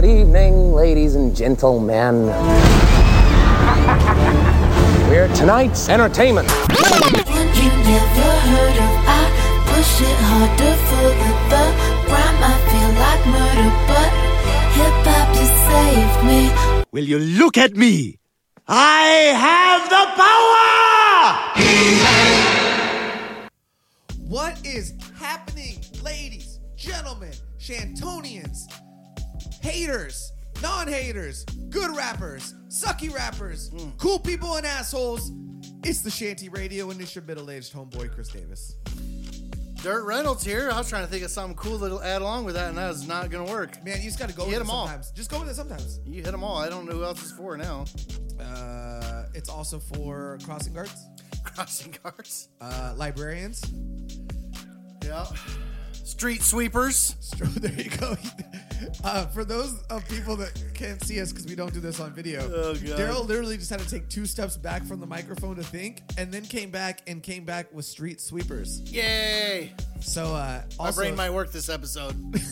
evening, ladies and gentlemen. We're tonight's entertainment. You never heard of I push it harder for the rhyme. I feel like murder, but hip-hop just saved me. Will you look at me? I have the power! What is happening, ladies, gentlemen, Shantonians, haters, non-haters, good rappers, sucky rappers, cool people and assholes? It's the Shanty Radio, and it's your middle-aged homeboy, Chris Davis. Dirt Reynolds here. I was trying to think of something cool that'll add along with that, and that is not going to work. Man, you just got to go with it sometimes. Just go with it sometimes. You hit them all. I don't know who else it's for now. It's also for crossing guards. Crossing guards. Librarians. Yeah. Street sweepers. There you go. For those of people that can't see us because we don't do this on video, Daryl literally just had to take 2 steps back from the microphone to think, and then came back with street sweepers. Yay! So my brain might work this episode.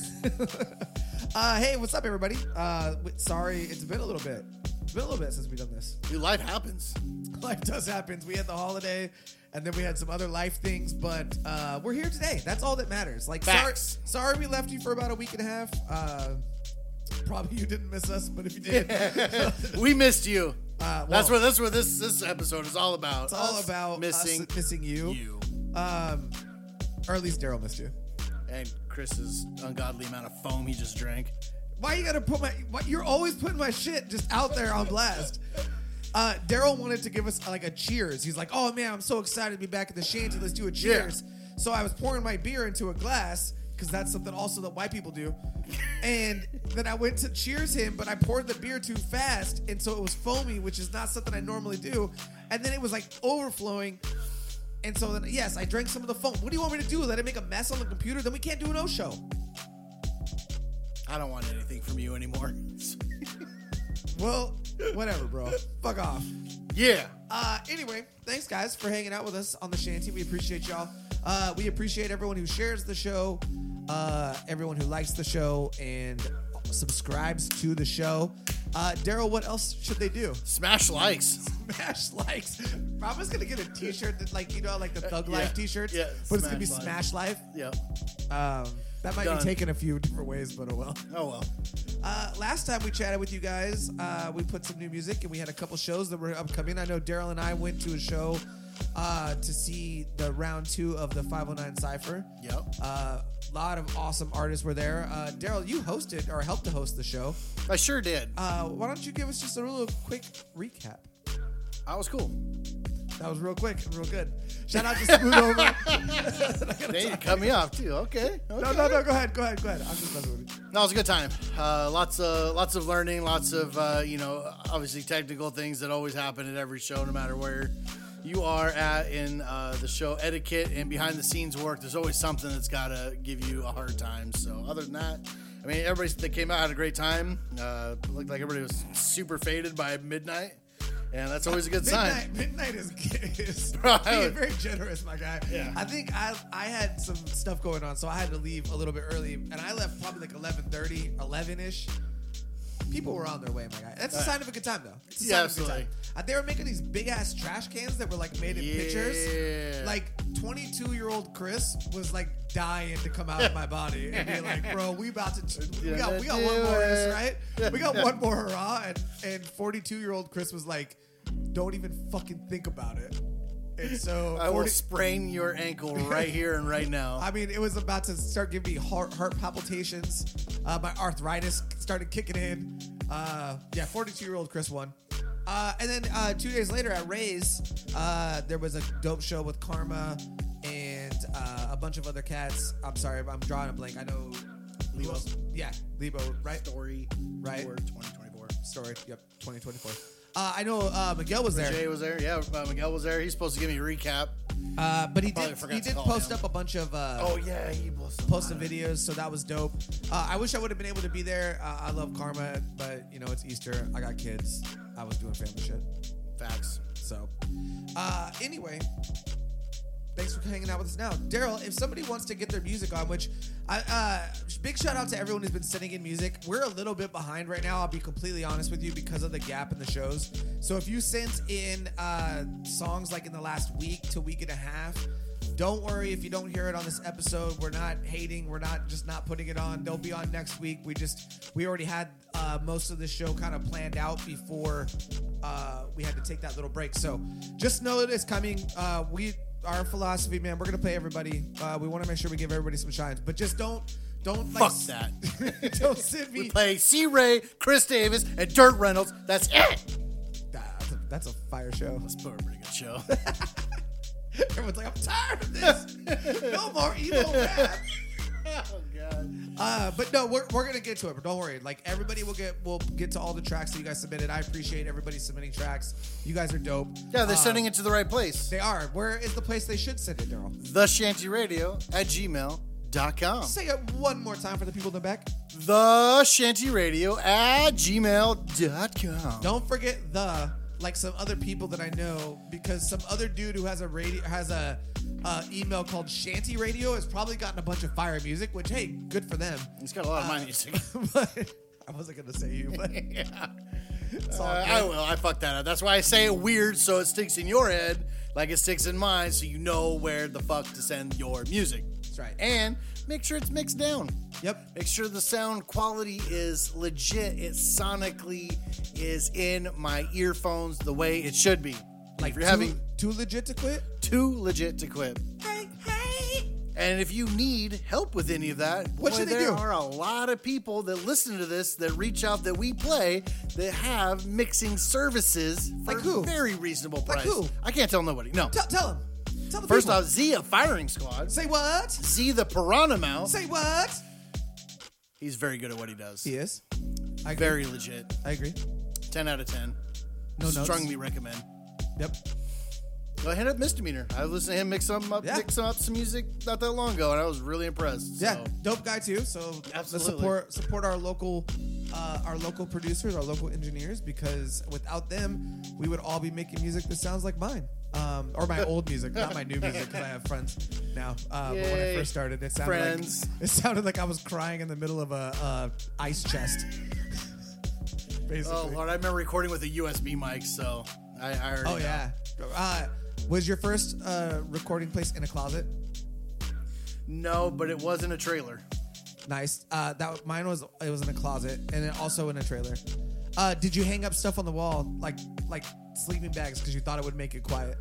Hey, what's up, everybody? Sorry, it's been a little bit. It's been a little bit since we've done this. Dude, life happens. Life does happen. We had the holiday, and then we had some other life things, but we're here today. That's all that matters. Like, sorry we left you for about a week and a half. Probably you didn't miss us, but if you did, we missed you. That's what this episode is all about. It's all about missing you. Or at least Daryl missed you. And Chris's ungodly amount of foam he just drank. Why you gotta put you're always putting my shit just out there on blast. Daryl wanted to give us like a cheers. He's like, oh man, I'm so excited to be back at the Shanty. Let's do a cheers. Yeah. So I was pouring my beer into a glass because that's something also that white people do. And then I went to cheers him, but I poured the beer too fast. And so it was foamy, which is not something I normally do. And then it was like overflowing. And so then, yes, I drank some of the foam. What do you want me to do? Let it make a mess on the computer? Then we can't do an O show. I don't want anything from you anymore. Well, whatever, bro. Fuck off. Yeah. Anyway, thanks, guys, for hanging out with us on the Shanty. We appreciate y'all. We appreciate everyone who shares the show, everyone who likes the show, and subscribes to the show. Daryl, what else should they do? Smash likes. Smash likes. Mama's going to get a t-shirt that, like, you know, like the Thug Life t-shirts? Yeah. But it's going to be Smash Life? Yep. That might be taken a few different ways, but oh well. Oh well. Last time we chatted with you guys, we put some new music and we had a couple shows that were upcoming. I know Daryl and I went to a show to see the round 2 of the 509 Cypher. Yep. A lot of awesome artists were there. Daryl, you hosted or helped to host the show. I sure did. Why don't you give us just a real quick recap? That was cool. That was real quick and real good. Shout out to Smooth Over. They cut me off too. Okay. No. Go ahead. I'm just messing with you. No, it was a good time. Lots of learning. Lots of obviously technical things that always happen at every show, no matter where you are at in the show etiquette and behind the scenes work. There's always something that's got to give you a hard time. So other than that, I mean, everybody that came out had a great time. Looked like everybody was super faded by midnight. And that's always a good sign. Midnight is being very generous, my guy. Yeah. I think I had some stuff going on, so I had to leave a little bit early. And I left probably like 11:30, 11-ish. People were on their way, my guy. That's a sign of a good time, though. It's a sign of a good time. They were making these big-ass trash cans that were like made in pictures. Like 22-year-old Chris was like dying to come out of my body and be like, bro, we got one more, right? We got one more hurrah. And 42-year-old Chris was like, don't even fucking think about it. And so I will sprain your ankle right here and right now. I mean, it was about to start giving me heart palpitations. My arthritis started kicking in. 42-year-old Chris won. And then 2 days later at Ray's, there was a dope show with Karma and a bunch of other cats. I'm sorry, I'm drawing a blank. I know Lebo. Yeah, Lebo, right? Story. Right. 2024. Story. Yep, 2024. I know Miguel was there. Jay was there. Yeah, Miguel was there. He's supposed to give me a recap. But he did post up a bunch of he posted videos, so that was dope. I wish I would have been able to be there. I love Karma, but you know it's Easter. I got kids. I was doing family shit. Facts. So anyway, thanks for hanging out with us now. Daryl, if somebody wants to get their music on, which big shout out to everyone who's been sending in music. We're a little bit behind right now, I'll be completely honest with you, because of the gap in the shows. So if you sent in songs like in the last week to week and a half, don't worry if you don't hear it on this episode. We're not hating. We're not just not putting it on. They'll be on next week. We already had most of the show kind of planned out before we had to take that little break. So just know that it's coming. Our philosophy, man, we're gonna play everybody. We want to make sure we give everybody some shines, but just don't fuck that. Don't send me. We play C. Ray, Chris Davis, and Dirt Reynolds. That's it. That's a fire show. That's a pretty good show. Everyone's like, I'm tired of this. No more emo rap. Oh God. But no, we're gonna get to it. But don't worry. Like everybody will get to all the tracks that you guys submitted. I appreciate everybody submitting tracks. You guys are dope. Yeah, they're sending it to the right place. They are. Where is the place they should send it, Daryl? theshantyradio@gmail.com. Say it one more time for the people in the back. theshantyradio@gmail.com. Don't forget like some other people that I know, because some other dude who has a email called Shanty Radio has probably gotten a bunch of fire music, which, hey, good for them. He's got a lot of my music. But I wasn't going to say you, but Yeah. it's all good. I will. I fucked that up. That's why I say it weird, so it sticks in your head like it sticks in mine, so you know where the fuck to send your music. That's right. And make sure it's mixed down. Yep. Make sure the sound quality is legit. It sonically is in my earphones the way it should be. Like if you're having too legit to quit? too legit to quit. Hey. And if you need help with any of that, What should they do? there are a lot of people that listen to this that reach out that we play that have mixing services for Like who? a very reasonable price. Like who? I can't tell nobody. No. Tell them. Tell the First people. off, Z of Firing Squad. Say what? Z the Piranha Mouth. Say what? He's very good at what he does. He is. I agree. Very legit. I agree. 10 out of 10. No notes. Strongly recommend. Yep. Go ahead up Misdemeanor. I listened to him mix up some music not that long ago, and I was really impressed. Yeah, So. dope guy too. So Absolutely. let's support our local producers, our local engineers, because without them, we would all be making music that sounds like mine, or my old music, not my new music, because I have friends now. But when I Yay. first started, it sounded like I was crying in the middle of a ice chest. Basically. Oh Lord, I remember recording with a USB mic, so I already know. Oh yeah. Was your first recording place in a closet? No, but it was in a trailer. Nice. Mine was in a closet, and then also in a trailer. Did you hang up stuff on the wall like sleeping bags because you thought it would make it quiet?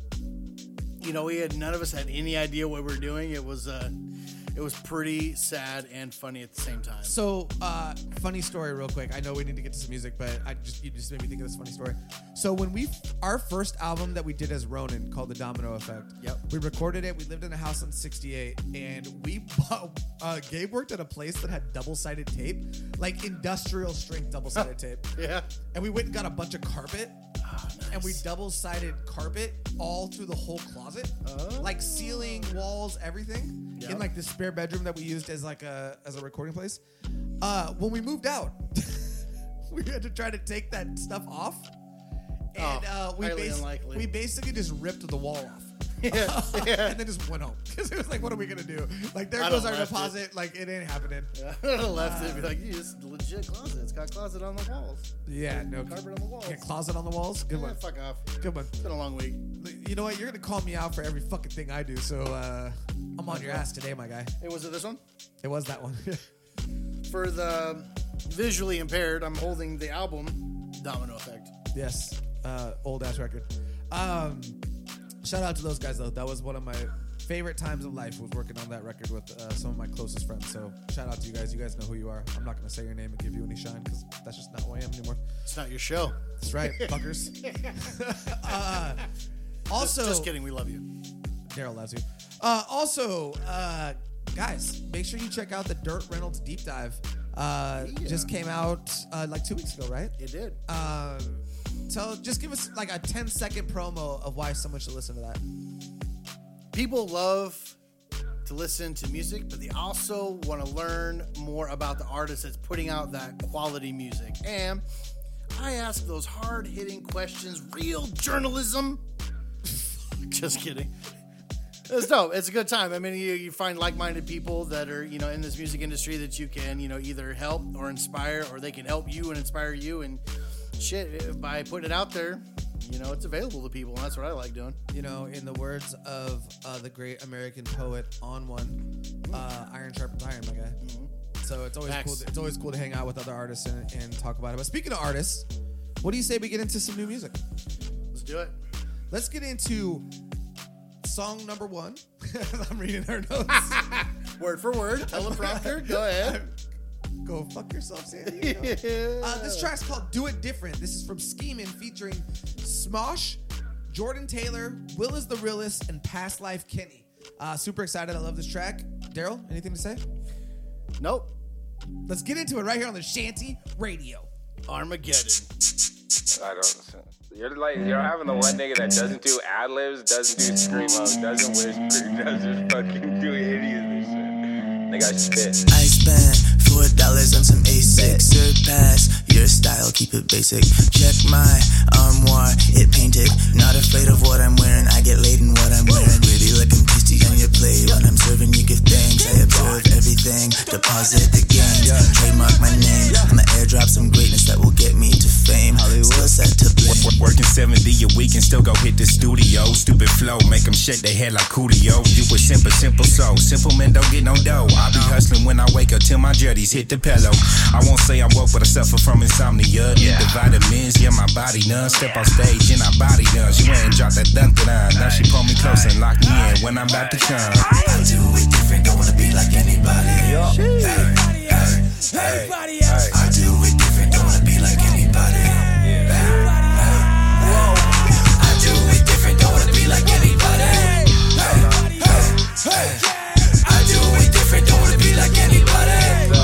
You know, none of us had any idea what we were doing. It was pretty sad and funny at the same time. So, funny story real quick. I know we need to get to some music, but you just made me think of this funny story. So when our first album that we did as Ronin, called The Domino Effect. Yep. We recorded it. We lived in a house on 68, and we bought, Gabe worked at a place that had double-sided tape, like industrial strength double-sided tape. Yeah. And we went and got a bunch of carpet. Oh, nice. And we double-sided carpet all through the whole closet, like ceiling, walls, everything, Yep. in like the spare bedroom that we used as like a recording place. When we moved out, we had to try to take that stuff off, and we basically just ripped the wall off. Yeah. And then just went home because it was like, what are we gonna do? Like, there goes our deposit. Like, it ain't happening. Yeah. I would have left it and be like, it's a legit closet. It's got closet on the walls. Yeah, no Carpet on the walls. Yeah, closet on the walls. Good one. Fuck off. Good one. It's been a long week. You know what? You're gonna call me out for every fucking thing I do, so I'm on your ass today, my guy. Hey, was it this one? It was that one. For the visually impaired, I'm holding the album Domino Effect. Yes, old ass record. Shout out to those guys though. That was one of my favorite times of life, was working on that record with some of my closest friends. So shout out to you guys. You guys know who you are. I'm not gonna say your name and give you any shine because that's just not who I am anymore. It's not your show. That's right, fuckers. Also, just kidding. We love you. Daryl loves you. Guys, make sure you check out the Dirt Reynolds Deep Dive. Just came out like 2 weeks ago, right? It did. Just give us like a 10-second promo of why someone should listen to that. People love to listen to music, but they also want to learn more about the artist that's putting out that quality music. And I ask those hard-hitting questions, real journalism. Just kidding. It's dope. It's a good time. I mean, you find like-minded people that are, you know, in this music industry that you can, you know, either help or inspire, or they can help you and inspire you. And shit, by putting it out there, you know, it's available to people, and that's what I like doing. You know, in the words of the great American poet On One, iron sharpens iron, my guy. Mm-hmm. So it's always cool. It's always cool to hang out with other artists and talk about it. But speaking of artists, what do you say we get into some new music? Let's do it. Let's get into song number 1. I'm reading her notes. Word for word. Teleprompter. Go ahead. Go fuck yourself, Sandy. This track's called Do It Different. This is from Schemin' featuring Smosh, Jordan Taylor, Will Is the Realist, and Past Life Kenny. Super excited. I love this track. Daryl, anything to say? Nope. Let's get into it right here on the Shanty Radio. Armageddon. I don't. You're having the one nigga that doesn't do ad-libs, doesn't do screamo, doesn't whisper, doesn't fucking do any of this shit. Nigga, I spit. I spent $4 on some A6. Surpass your style, keep it basic. Check my armoire, it painted. Not afraid of what I'm wearing, I get laid in what I'm wearing. Really looking tasty on your plate. When I'm serving, you give thanks. I observe everything, deposit the gains. Trademark my name, I'ma airdrop some greatness that will get me to fame. Still set to blame. Working 70 a week and still go hit the studio. Stupid flow, make them shake their head like Coolio. You was simple soul. Simple men don't get no dough. I be hustling when I wake up till my jetties hit the pillow. I won't say I'm woke, but I suffer from insomnia. Need the vitamins, yeah, my body done. Step on stage and I body done. She went and dropped that dun-dun-dun. Now she pull me close and lock me in when I'm about to come. I do it different, don't wanna be like anybody. Everybody else. I do it different, don't wanna be like anybody. I do it different, don't wanna be like anybody. I do it different, don't wanna be like anybody.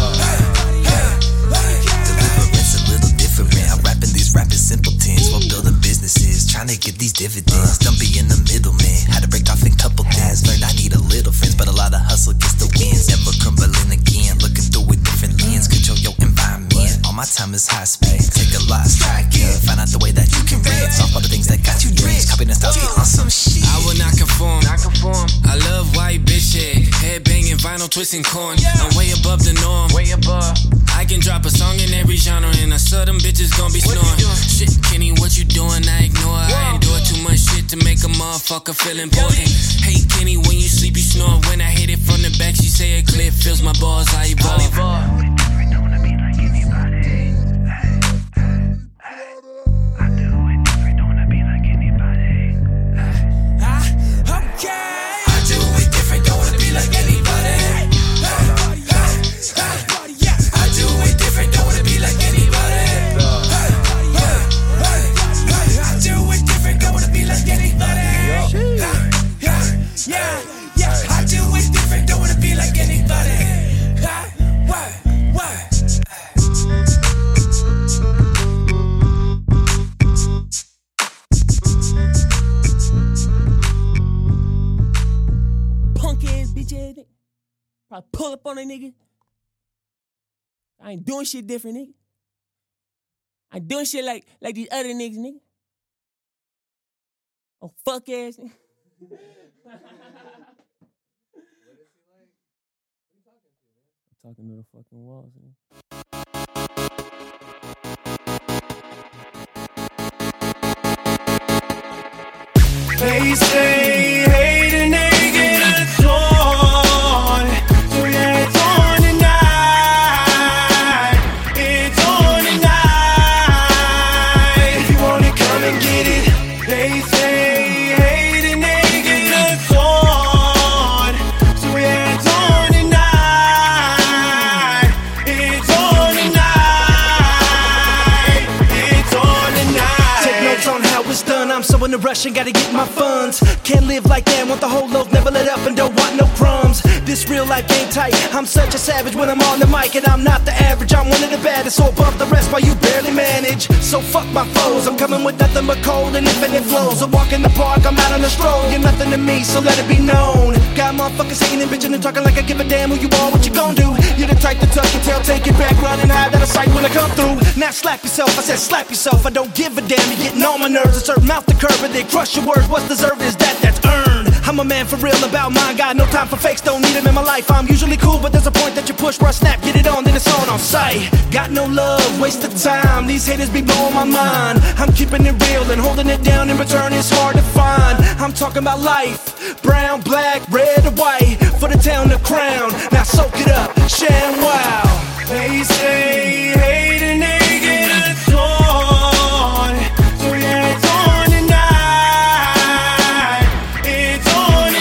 Deliverance a little different. I'm rapping these rapping simpletons while building businesses, trying to get these dividends. Don't be in the middle, man. Had to break off in couple things. Learned I need a little friends, but a lot of hustle gets the wins. Never crumbling again. Looking through a different lens. Control your environment. All my time is high speed. Take a loss, try again. Find out the way that you can rinse off all the things that got you dreams. Copy the styles, get on some shit. I will not conform. I love white bitch head banging, vinyl twisting corn. I'm way above the norm. I can drop a song in every genre, and I saw them bitches gon' be snoring. Shit, Kenny, what you doing? I ignore. I endure too much shit to make a motherfucker feel important. Hey, Kenny, when you sleep, you snore. When I hit it from the back, she say a clip fills my balls. I evolve. Probably pull up on a nigga. I ain't doing shit different, nigga. I ain't doing shit like these other niggas, nigga. Oh, fuck ass nigga. What is he like? What are you talking to, man? I'm talking to the fucking walls, nigga. They say hate a nigga that's on. So yeah, it's on tonight. It's on tonight. If you want it, come and get it. They say hate a nigga that's on. So yeah, it's on tonight. It's on tonight. It's on tonight. Take notes on how it's done. I'm so in a rush and gotta get my funds. Can't live like that, want the whole loaf, never let up and don't want no crumbs. This real life ain't tight. I'm such a savage when I'm on the mic, and I'm not the average. I'm one of the baddest, so above the rest while you barely manage. So fuck my foes, I'm coming with nothing but cold and infinite flows. I walk in the park, I'm out on a stroll. You're nothing to me, so let it be known. Got motherfuckers hating and bitching and talking like I give a damn who you are, what you gon' do. You're the type to tuck your tail, take it back, running hide out of sight when I come through. Now slap yourself, I said slap yourself. I don't give a damn, you're getting on my nerves. I serve mouth to curb and they crush your words. What's deserved is that's earned. I'm I'm a man for real about mine. Got no time for fakes, don't need them in my life. I'm usually cool, but there's a point that you push where I snap, get it on, then it's on sight. Got no love, waste of time. These haters be blowing my mind. I'm keeping it real and holding it down. In return, it's hard to find. I'm talking about life, brown, black, red, or white. For the town, the crown. Now soak it up, shine wow. They say hating they get adored. So yeah, it's on tonight. It's on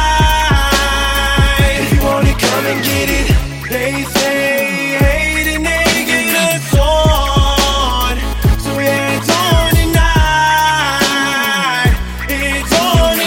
tonight. If you want it, come and get it. They say hating they get adored. So yeah, it's on tonight. It's on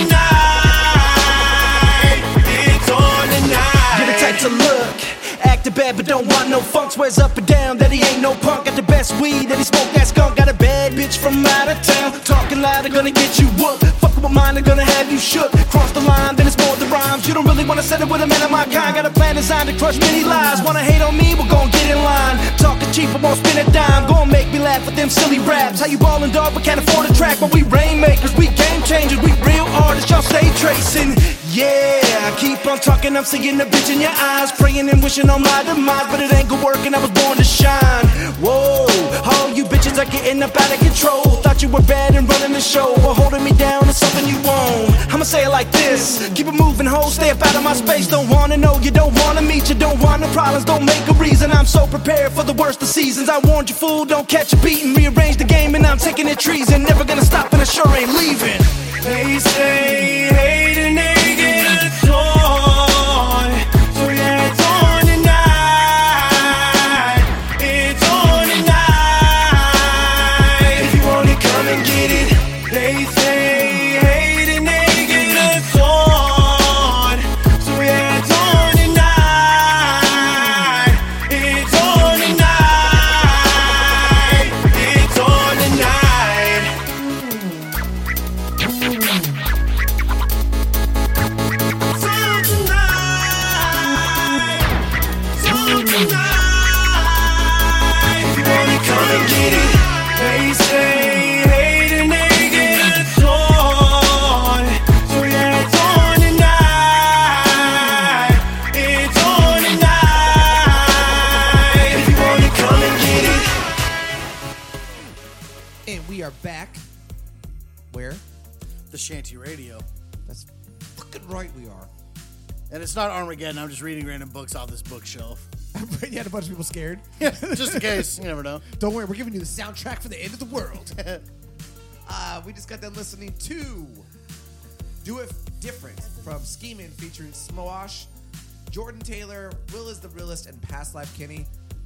tonight. It's on tonight. You're the type to look, acting bad but don't want no funk. Swears up and down that he ain't no punk. Got the best weed that he smoke, that skunk. Got a bad bitch from out of town. Talking loud, they're gonna get you whooped. Fucking with mine, they're gonna have you shook. Cross the line, then it's more than rhymes. You don't really wanna settle with a man of my kind. Got a plan designed to crush many lies. Wanna hate on me, we're gonna get in line. Talking cheap, I won't spend a dime. Gonna make me laugh with them silly raps. How you ballin', dog, but can't afford a track. But we rainmakers, we game changers, we real artists, y'all stay tracing. Yeah, I keep on talking, I'm seeing the bitch in your eyes. Praying and wishing on my demise, but it ain't gonna work and I was born to shine. Whoa, all you bitches are getting up out of control. Thought you were bad and running the show, but holding me down is something you won't. I'ma say it like this, keep it moving, ho, stay up out of my space. Don't wanna know, you don't wanna meet, you don't want no problems, don't make a reason. I'm so prepared for the worst of seasons. I warned you, fool, don't catch a beat and rearrange the game, and I'm taking it treason. Never gonna stop and I sure ain't leaving. They say hating they get adored. So yeah, it's on tonight. It's on tonight. If you want it, come and get it. They say hating they get adored. So yeah, it's on tonight. It's on tonight. It's on tonight. And we are back. Where? The Shanty Radio. That's fucking right we are. And it's not Armageddon. I'm just reading random books off this bookshelf. You had a bunch of people scared. Yeah, just in case. You never know. Don't worry, we're giving you the soundtrack for the end of the world. We just got done listening to Do It Different from Schemin' featuring Smoash, Jordan Taylor, Will is the Realist, and Past Life Kenny.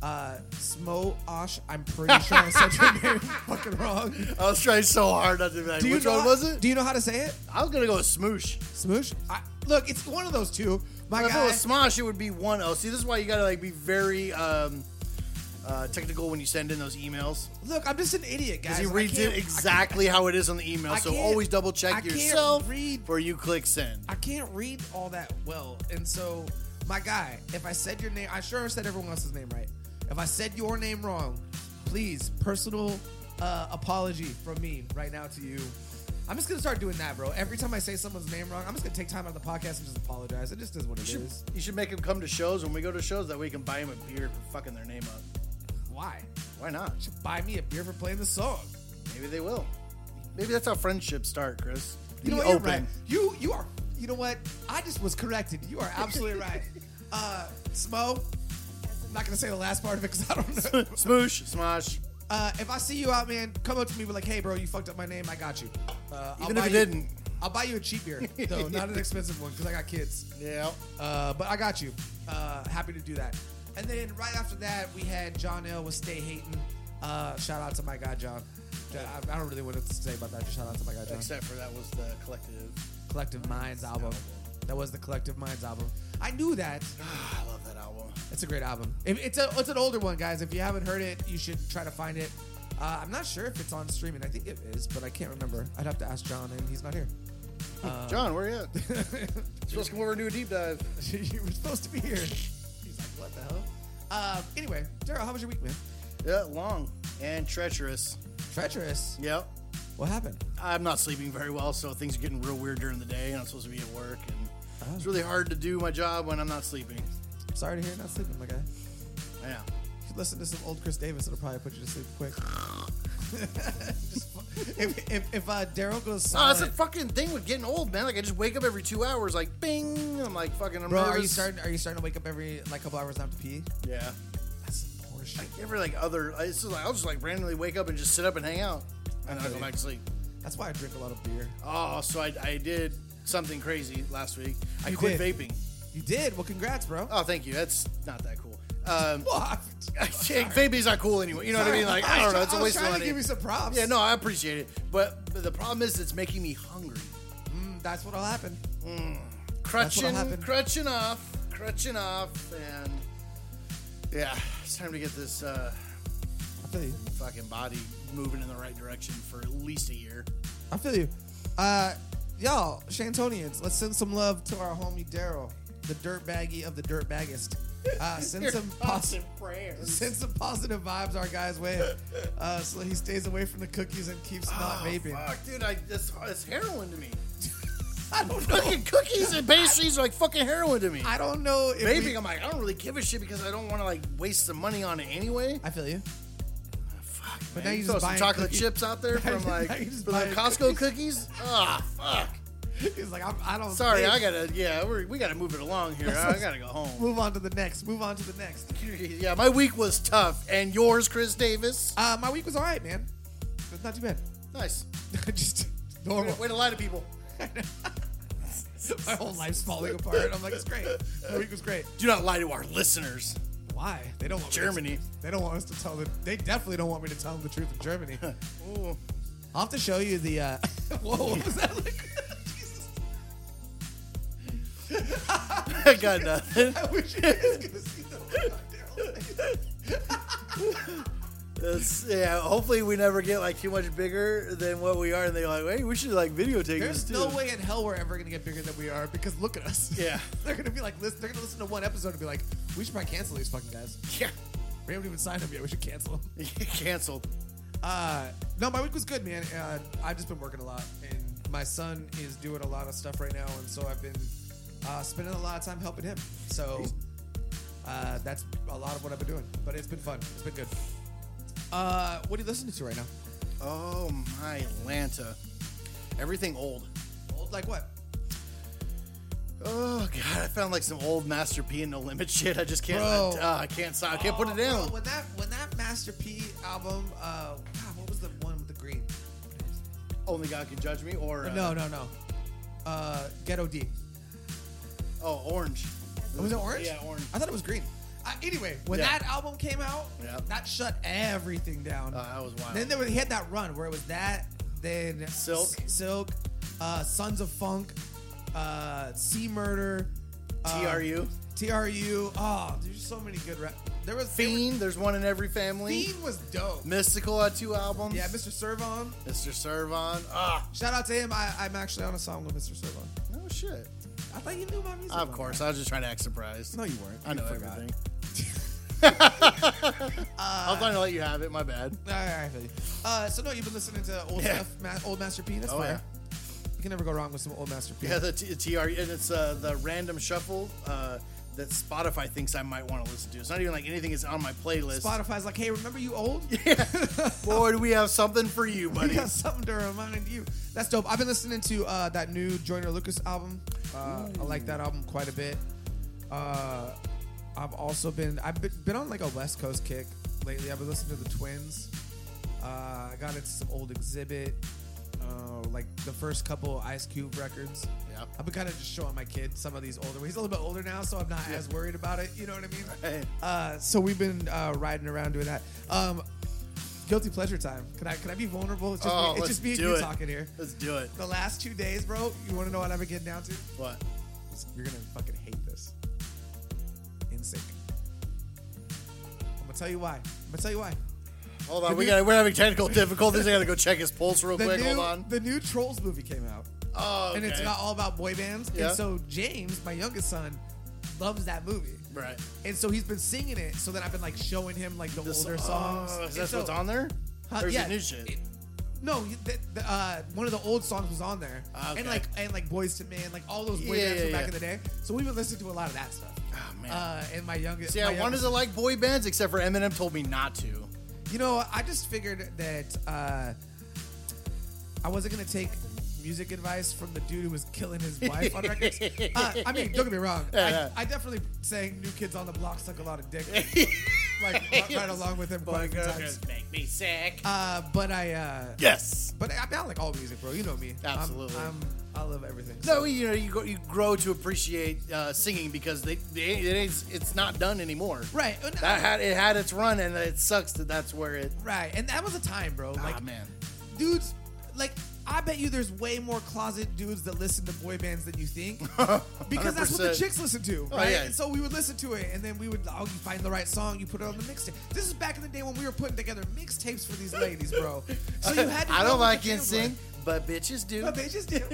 Smoash, I'm pretty sure I said your name fucking wrong. I was trying so hard not to be like, which one was it? Do you know how to say it? I was going to go with Smoosh. Smoosh? Look, it's one of those two. My if guy. it was Smosh, it would be one O. See, this is why you got to like be very technical when you send in those emails. Look, I'm just an idiot, guys. Because he reads it exactly how it is on the email. So always double check yourself before you click send. I can't read all that well. And so, my guy, if I said your name, I sure said everyone else's name right. If I said your name wrong, please, personal apology from me right now to you. I'm just going to start doing that, bro. Every time I say someone's name wrong, I'm just going to take time out of the podcast and just apologize. It just is what it is. You should make him come to shows when we go to shows. That way you can buy him a beer for fucking their name up. Why? Why not? You should buy me a beer for playing the song. Maybe they will. Maybe that's how friendships start, Chris. You know what? You're right. You are. You know what? I just was corrected. You are absolutely right. Smo. I'm not gonna say the last part of it because I don't know. Smoosh, Smosh. If I see you out, man, come up to me with like, hey, bro, you fucked up my name. I got you. Even if you didn't. I'll buy you a cheap beer, though, not an expensive one because I got kids. Yeah. But I got you. Happy to do that. And then right after that, we had John L. with Stay Hatin'. Shout out to my guy, John. I don't really want to say about that. Just shout out to my guy, John. Except for that was the Collective Minds album. That was the Collective Minds album. I knew that. I love that album. It's a great album. It's an older one, guys. If you haven't heard it, you should try to find it. I'm not sure if it's on streaming. I think it is, but I can't remember. I'd have to ask John, and he's not here. John, where are you at? You're supposed to come over and do a deep dive. You were supposed to be here. He's like, what the hell? Anyway, Daryl, how was your week, man? Yeah, long and treacherous. Treacherous? Yep. What happened? I'm not sleeping very well, so things are getting real weird during the day, and I'm supposed to be at work, and it's really hard to do my job when I'm not sleeping. Sorry to hear you're not sleeping, my guy. Yeah. You should listen to some old Chris Davis. It'll probably put you to sleep quick. If Daryl goes silent, that's a fucking thing with getting old, man. Like I just wake up every 2 hours, like bing. I'm like fucking. I'm bro, nervous. are you starting to wake up every like couple hours and have to pee? Yeah. That's some horseshit. Like every like other, it's just like I'll just like randomly wake up and just sit up and hang out, and then I go back to sleep. That's why I drink a lot of beer. Oh, so I did something crazy last week. I You quit did. vaping. You did? Well, congrats, bro. Oh, thank you. That's not that cool. What? Vaping's not cool anyway. You know what I mean? Like I don't know. It's a waste of money. I was trying to give you some props. Yeah, no, I appreciate it. But the problem is, it's making me hungry. That's what'll happen. Crutching off, and yeah, it's time to get this I feel you. fucking body moving in the right direction for at least a year. I feel you. Y'all, Shantonians, let's send some love to our homie Daryl, the dirtbaggy of the dirtbaggest. Send some prayers. Send some positive vibes our guy's way, so that he stays away from the cookies and keeps not vaping. Fuck, dude, it's heroin to me. I don't know. Fucking cookies and pastries are like fucking heroin to me. I don't know. If Vaping, I'm like, I don't really give a shit because I don't want to like waste some money on it anyway. I feel you. Fuck, But man. now you throw just some buying chocolate cookies. chips out there from like Now you just for the buying Costco cookies. Ah, fuck. He's like, I don't. Sorry, vape. I gotta. We gotta move it along here. I gotta go home. Move on to the next. Yeah, my week was tough, and yours, Chris Davis. My week was all right, man. It's not too bad. Nice. Just normal. Way to lie to people. My whole life's falling apart. I'm like, it's great. My week was great. Do not lie to our listeners. Why? They don't want Germany. They don't want us to tell them. They definitely don't want me to tell them the truth in Germany. Ooh. I'll have to show you the. Whoa, what was that? Like? I got nothing. I wish you guys could see the Yeah, hopefully we never get like too much bigger than what we are, and they're like, "Hey, we should like videotape this There's too." no way in hell we're ever gonna get bigger than we are because look at us. Yeah, they're gonna be like, they're gonna listen to one episode and be like, we should probably cancel these fucking guys. Yeah, we haven't even signed them yet. We should cancel them. Canceled. No, my week was good, man. I've just been working a lot, and my son is doing a lot of stuff right now, and so I've been spending a lot of time helping him. So that's a lot of what I've been doing, but it's been fun. It's been good. What are you listening to right now? Oh my Atlanta! Everything old. Old like what? Oh god, I found like some old Master P and No Limit shit. I just can't. Bro. I can't stop. I can't put it down. Bro, when that Master P album, God, what was the one with the green? Only God Can Judge Me, or No. Ghetto D. Oh, Orange. Was it orange? Yeah, orange. I thought it was green. Anyway, when that album came out, that shut everything down. That was wild. Then he had that run where it was that, then Silk, Sons of Funk, C Murder, TRU. Oh, there's so many good rap. There was Fiend. There's one in every family. Fiend was dope. Mystical had 2 albums. Yeah, Mr. Servon. Shout out to him. I'm actually on a song with Mr. Servon. Oh shit. I thought you knew my music. Of course, I was just trying to act surprised. No, you weren't. I know forgot. everything. I was trying to let you have it. My bad. All right. So no, you've been listening to old stuff, old Master P. That's fire. Yeah. You can never go wrong with some old Master P. Yeah, the TRU, and it's the random shuffle that Spotify thinks I might want to listen to. It's not even like anything is on my playlist. Spotify's like, hey, remember you old? Yeah. Boy, do we have something for you, buddy. We got something to remind you. That's dope. I've been listening to that new Joyner Lucas album. I like that album quite a bit. I've been on like a West Coast kick lately. I've been listening to the Twins. I got into some old Exhibit, like the first couple Ice Cube records. Yeah. I've been kind of just showing my kid some of these older. He's a little bit older now, so I'm not as worried about it. You know what I mean? Right. So we've been riding around doing that. Guilty pleasure time. Can I be vulnerable? It's just me and you talking here. Let's do it. The last 2 days, bro. You want to know what I've been getting down to? What? You're gonna fucking hate this. NSYNC. I'm gonna tell you why. Hold on, we're having technical difficulties. I gotta go check his pulse real quick. Hold on. The new Trolls movie came out. Oh, okay. And it's all about boy bands. Yeah. And so James, my youngest son, loves that movie. Right. And so he's been singing it. So then I've been like showing him like the older songs. That's what's on there? Or is it new shit? No, one of the old songs was on there, and like Boyz II Men, like all those boy bands from back in the day. So we would listen to a lot of that stuff. Oh man! And my youngest. See, I wanted to like boy bands, except for Eminem told me not to. You know, I just figured that I wasn't gonna take music advice from the dude who was killing his wife on records. I mean, don't get me wrong. I definitely sang New Kids on the Block suck a lot of dick. Like right along with him quite a few times. Make me sick. But I yes. But I like all music, bro. You know me. Absolutely. I love everything. No, you know, you grow to appreciate singing because it's not done anymore. Right. It had its run, and it sucks that's where it. Right, and that was a time, bro. Like, man, dudes, like. I bet you there's way more closet dudes that listen to boy bands than you think. Because that's what the chicks listen to, right? Oh, yeah. And so we would listen to it, and then we would, you find the right song, you put it on the mixtape. This is back in the day when we were putting together mixtapes for these ladies, bro. So you had to I don't like NSYNC, but bitches do. But bitches do.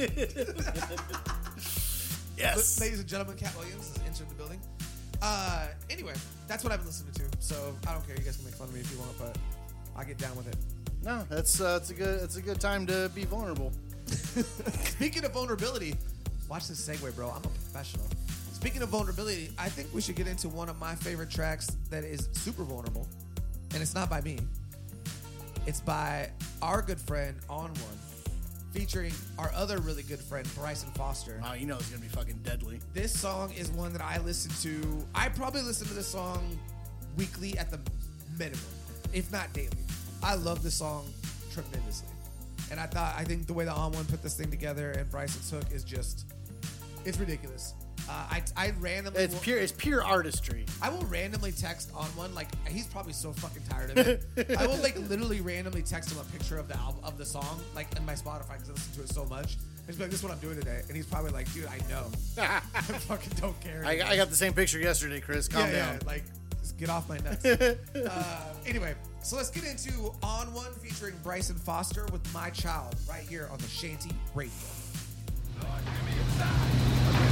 Yes. Ladies and gentlemen, Cat Williams has entered the building. Anyway, that's what I've been listening to. So I don't care. You guys can make fun of me if you want, but I get down with it. No, it's a good time to be vulnerable. Speaking of vulnerability, watch this segue, bro. I'm a professional. Speaking of vulnerability, I think we should get into one of my favorite tracks that is super vulnerable, and it's not by me. It's by our good friend On One, featuring our other really good friend Bryson Foster. Wow, you know it's gonna be fucking deadly. This song is one that I listen to. I probably listen to this song weekly at the minimum, if not daily. I love this song tremendously. And I think the way that On One put this thing together and Bryson's hook is just, it's ridiculous. I randomly... It's pure artistry. I will randomly text On One, like, he's probably so fucking tired of it. I will, like, literally randomly text him a picture of the album, of the song, like, in my Spotify, because I listen to it so much. He's like, this is what I'm doing today. And he's probably like, dude, I know. I fucking don't care. I got the same picture yesterday, Chris. Calm down. Yeah, like, just get off my nuts. Anyway, so let's get into On One featuring Bryson Foster with My Child right here on the Shanty Radio. Lord, give me a sign.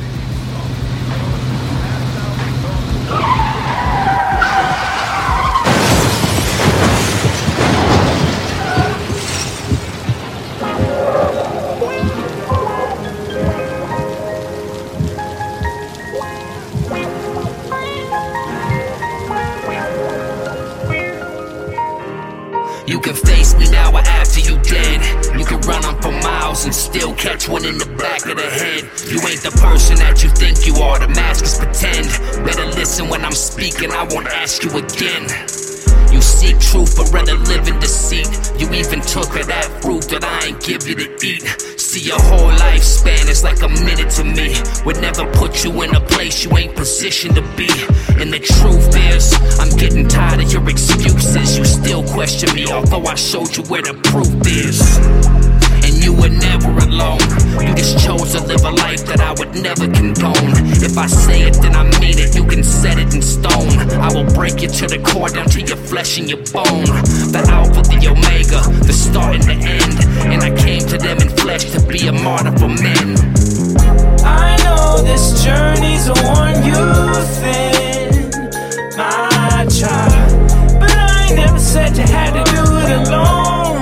You can face me now or after you dead. You can run on for miles and still catch one in the back of the head. You ain't the person that you think you are, the mask is pretend. Better listen when I'm speaking, I won't ask you again. You seek truth but rather live in deceit. You even took of that fruit that I ain't give you to eat. See, your whole lifespan is like a minute to me. Would never put you in a place you ain't positioned to be. And the truth is, I'm getting tired of your excuses. You still question me, although I showed you where the proof is. And you were never alone. You just chose to live a life that I would never condone. If I say it, then I mean it. You can set it in stone. I will break you to the core, down to your flesh and your bone. The Alpha, the Omega, the start and the end. And I came to them in flesh to be a martyr for men. I know this journey's a worn you thin, my child, but I never said you had to do it alone,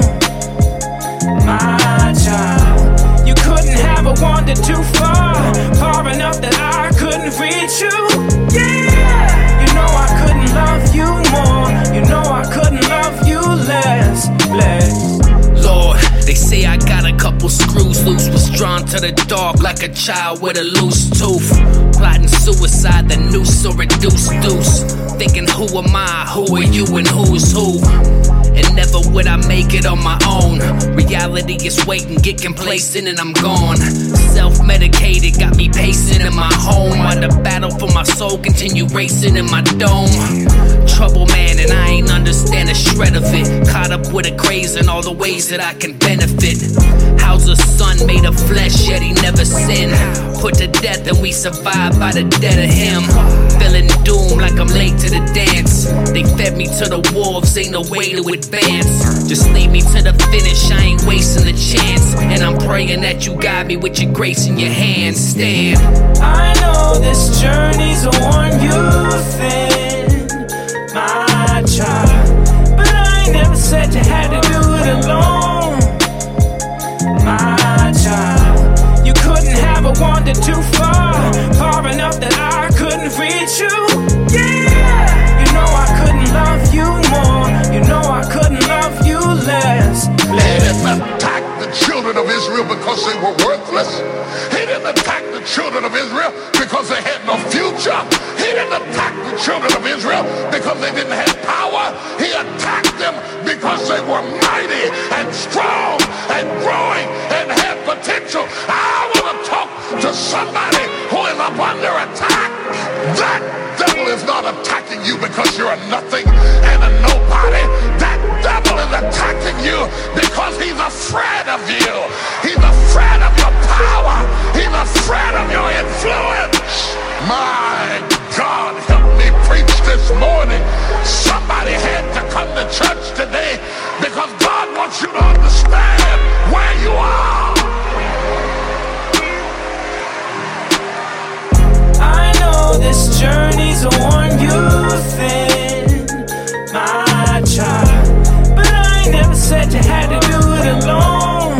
my child. You couldn't have wandered too far, far enough that I couldn't reach you. Yeah, you know I couldn't love you more. You know I couldn't love you less. Lord, they say I got a couple screws loose. Was drawn to the dark like a child with a loose tooth. Plotting suicide, the noose or reduced deuce. Thinking, who am I, who are you, and who's who? And never would I make it on my own. Reality is waiting, get complacent and I'm gone. Self-medicated, got me pacing in my home. While the battle for my soul continue racing in my dome. Trouble man and I ain't understand a shred of it. Caught up with a craze and all the ways that I can benefit. How's a son made of flesh yet he never sinned? Put to death and we survive by the dead of him. Feeling doomed like I'm late to the dance. They fed me to the wolves, ain't no way to advance. Just lead me to the finish, I ain't wasting the chance. And I'm praying that you guide me with your grace in your hands. Stand. I know this journey's a worn you thin, my child, but I never said you had to do it alone, too far, far enough that I couldn't reach you. Yeah, you know I couldn't love you more. You know I couldn't love you less. He didn't attack the children of Israel because they were worthless. He didn't attack the children of Israel because they had no future. He didn't attack the children of Israel because they didn't have power. He attacked them because they were mighty and strong and growing and had potential. I want to talk to somebody who is up under attack. That devil is not attacking you because you're a nothing and a nobody. That devil is attacking you because he's afraid of you. He's afraid of your power. He's afraid of your influence. My God, help me preach this morning. Somebody had to come to church today because God wants you to understand where you are. I know this journey's worn you thin, my child, but I never said you had to do it alone,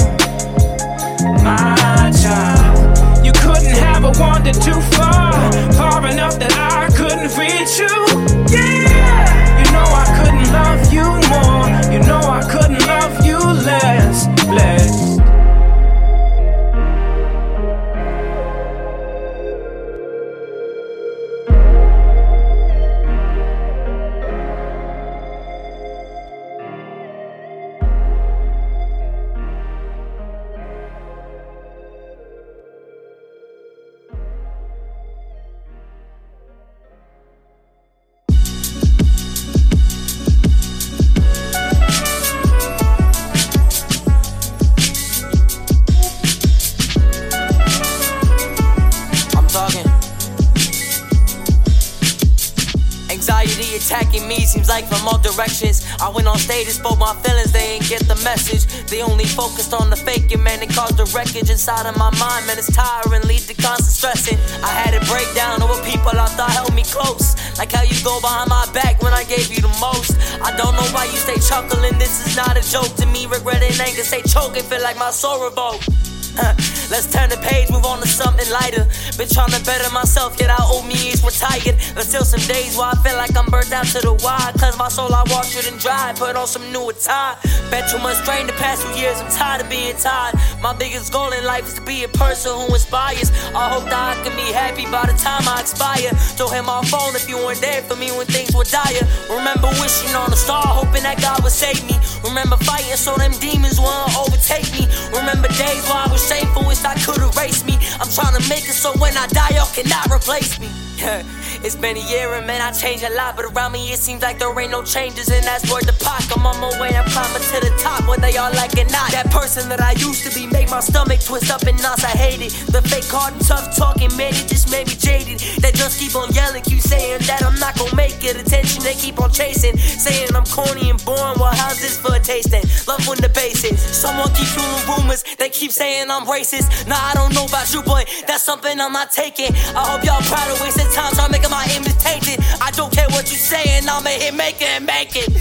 my child. You couldn't have wandered too far, far enough that I couldn't reach you. Yeah, you know I couldn't love you more. You know I couldn't love you less. Blessed. Attacking me seems like from all directions. I went on stage and spoke my feelings, they ain't get the message. They only focused on the faking, man, it caused the wreckage inside of my mind, man, it's tiring, lead to constant stressing. I had a breakdown over people I thought held me close, like how you go behind my back when I gave you the most. I don't know why you stay chuckling, this is not a joke to me. Regret and anger stay choking, feel like my soul revoked. Let's turn the page, move on to something lighter. Been trying to better myself, yet I owe me is retired. There's still some days where I feel like I'm burnt out to the wire. Cause my soul I washed it and dry, put on some new attire. Been too much strain the past few years, I'm tired of being tired. My biggest goal in life is to be a person who inspires. I hope that I can be happy by the time I expire. Don't hit my phone if you weren't there for me when things were dire. Remember wishing on a star, hoping that God would save me. Remember fighting so them demons won't overtake me. Remember days where I was shameful, wished I could erase me. I'm trying to make it so when I die, y'all cannot replace me. It's been a year and man, I changed a lot, but around me it seems like there ain't no changes, and that's word to Pac. I'm on my way, I'm climbing to the top, whether y'all like it or not. That person that I used to be made my stomach twist up and knots, I hate it. The fake hard and tough talking, man, it just made me jaded. They just keep on yelling, keep saying that I'm not gonna make it. Attention they keep on chasing, saying I'm corny and boring. Well, how's this for a tasting? Love when the basis. Someone keep fueling rumors, they keep saying I'm racist. Nah, I don't know about you, but that's something I'm not taking. I hope y'all proud of wasting time, so I'm making my image tainted. I don't care what you saying, I'ma hit make it and make it.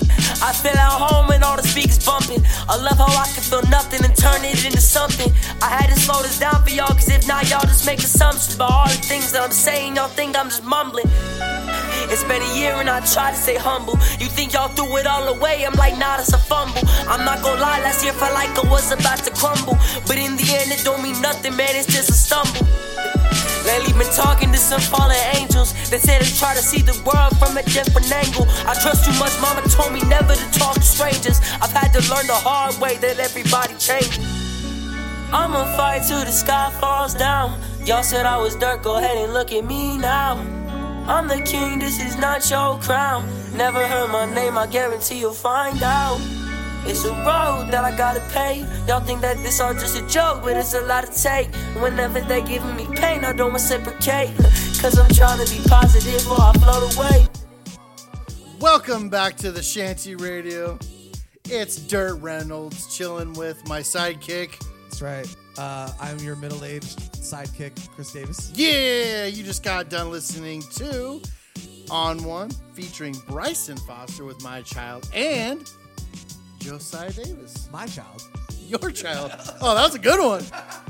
I feel at home and all the speakers bumping. I love how I can feel nothing and turn it into something. I had to slow this down for y'all, cause if not, y'all just make assumptions about all the things that I'm saying. Y'all think I'm just mumbling. It's been a year and I try to stay humble. You think y'all threw it all away? I'm like, nah, that's a fumble. I'm not gonna lie, last year felt like I was about to crumble, but in the end it don't mean nothing, man, it's just a stumble. Lately been talking to some fallen angels. They said to try to see the world from a different angle. I trust too much, mama told me never to talk to strangers. I've had to learn the hard way that everybody changes. I'ma fight till the sky falls down. Y'all said I was dirt, go ahead and look at me now. I'm the king, this is not your crown. Never heard my name, I guarantee you'll find out. It's a road that I gotta pay. Y'all think that this all just a joke, but it's a lot to take. Whenever they giving me pain, I don't reciprocate. Cause I'm trying to be positive or I float away. Welcome back to the Shanty Radio. It's Dirt Reynolds chilling with my sidekick. That's right. I'm your middle-aged sidekick, Chris Davis. Yeah, you just got done listening to On One featuring Bryson Foster with My Child and Josiah Davis. My child. Your child. Oh, that was a good one.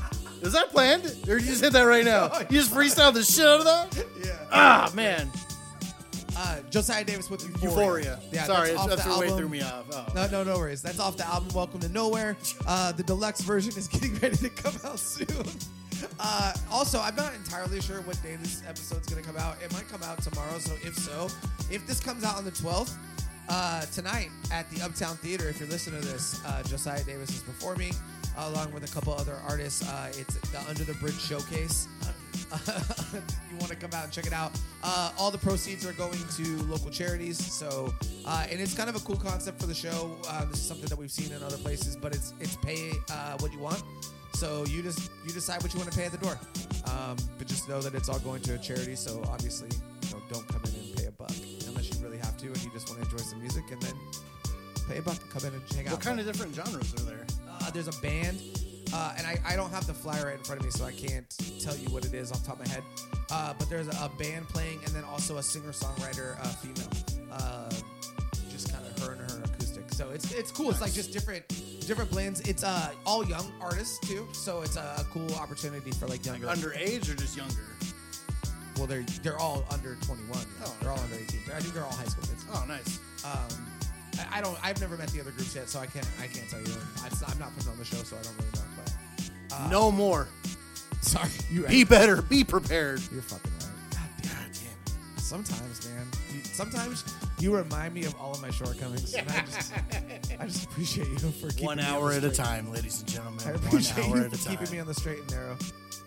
Is that planned? Or you just hit that right now? You just freestyled the shit out of that? Yeah. Ah, man. Josiah Davis with Euphoria. Yeah, sorry, that's that's the what way album. threw me off. Oh. No worries. That's off the album Welcome to Nowhere. The deluxe version is getting ready to come out soon. Also, I'm not entirely sure what day this episode's going to come out. It might come out tomorrow, so if this comes out on the 12th, tonight at the Uptown Theater, if you're listening to this, Josiah Davis is performing along with a couple other artists. It's the Under the Bridge Showcase. You want to come out and check it out. All the proceeds are going to local charities. So, and it's kind of a cool concept for the show. This is something that we've seen in other places, but it's pay what you want. So you decide what you want to pay at the door. But just know that it's all going to a charity. So obviously, don't come in and pay $1 unless you really have to and you just want to enjoy some music, and then pay $1 and come in and hang out. What kind of different genres are there? There's a band. And I don't have the flyer right in front of me, so I can't tell you what it is off the top of my head. But there's a band playing, and then also a singer-songwriter, female. Just kind of her and her acoustic. So it's cool. Nice. It's like just different blends. It's all young artists too, so it's a cool opportunity for like younger. Like underage or just younger? Well, they're all under 21. Oh, they're all under 18. I think they're all high school kids. Oh, nice. I've never met the other groups yet, so I can't tell you. I'm not putting on the show, so I don't really know. But no more. Sorry, be better. Be prepared. You're fucking right. God damn. Sometimes, man. Sometimes you remind me of all of my shortcomings, and I just appreciate you for keeping 1 me hour on the at a time, ladies and gentlemen. I appreciate 1 hour you at a for time. keeping me on the straight and narrow.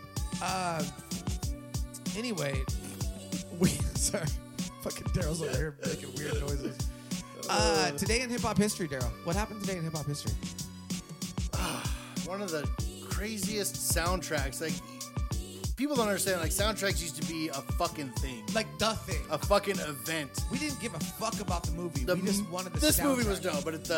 Anyway, sorry, fucking Daryl's over here making weird noises. Today in hip hop history, Daryl. What happened today in hip hop history? One of the craziest soundtracks. Like, people don't understand. Like, soundtracks used to be a fucking thing. Like the thing. A fucking event. We didn't give a fuck about the movie. We just wanted the This soundtrack. movie was dope, but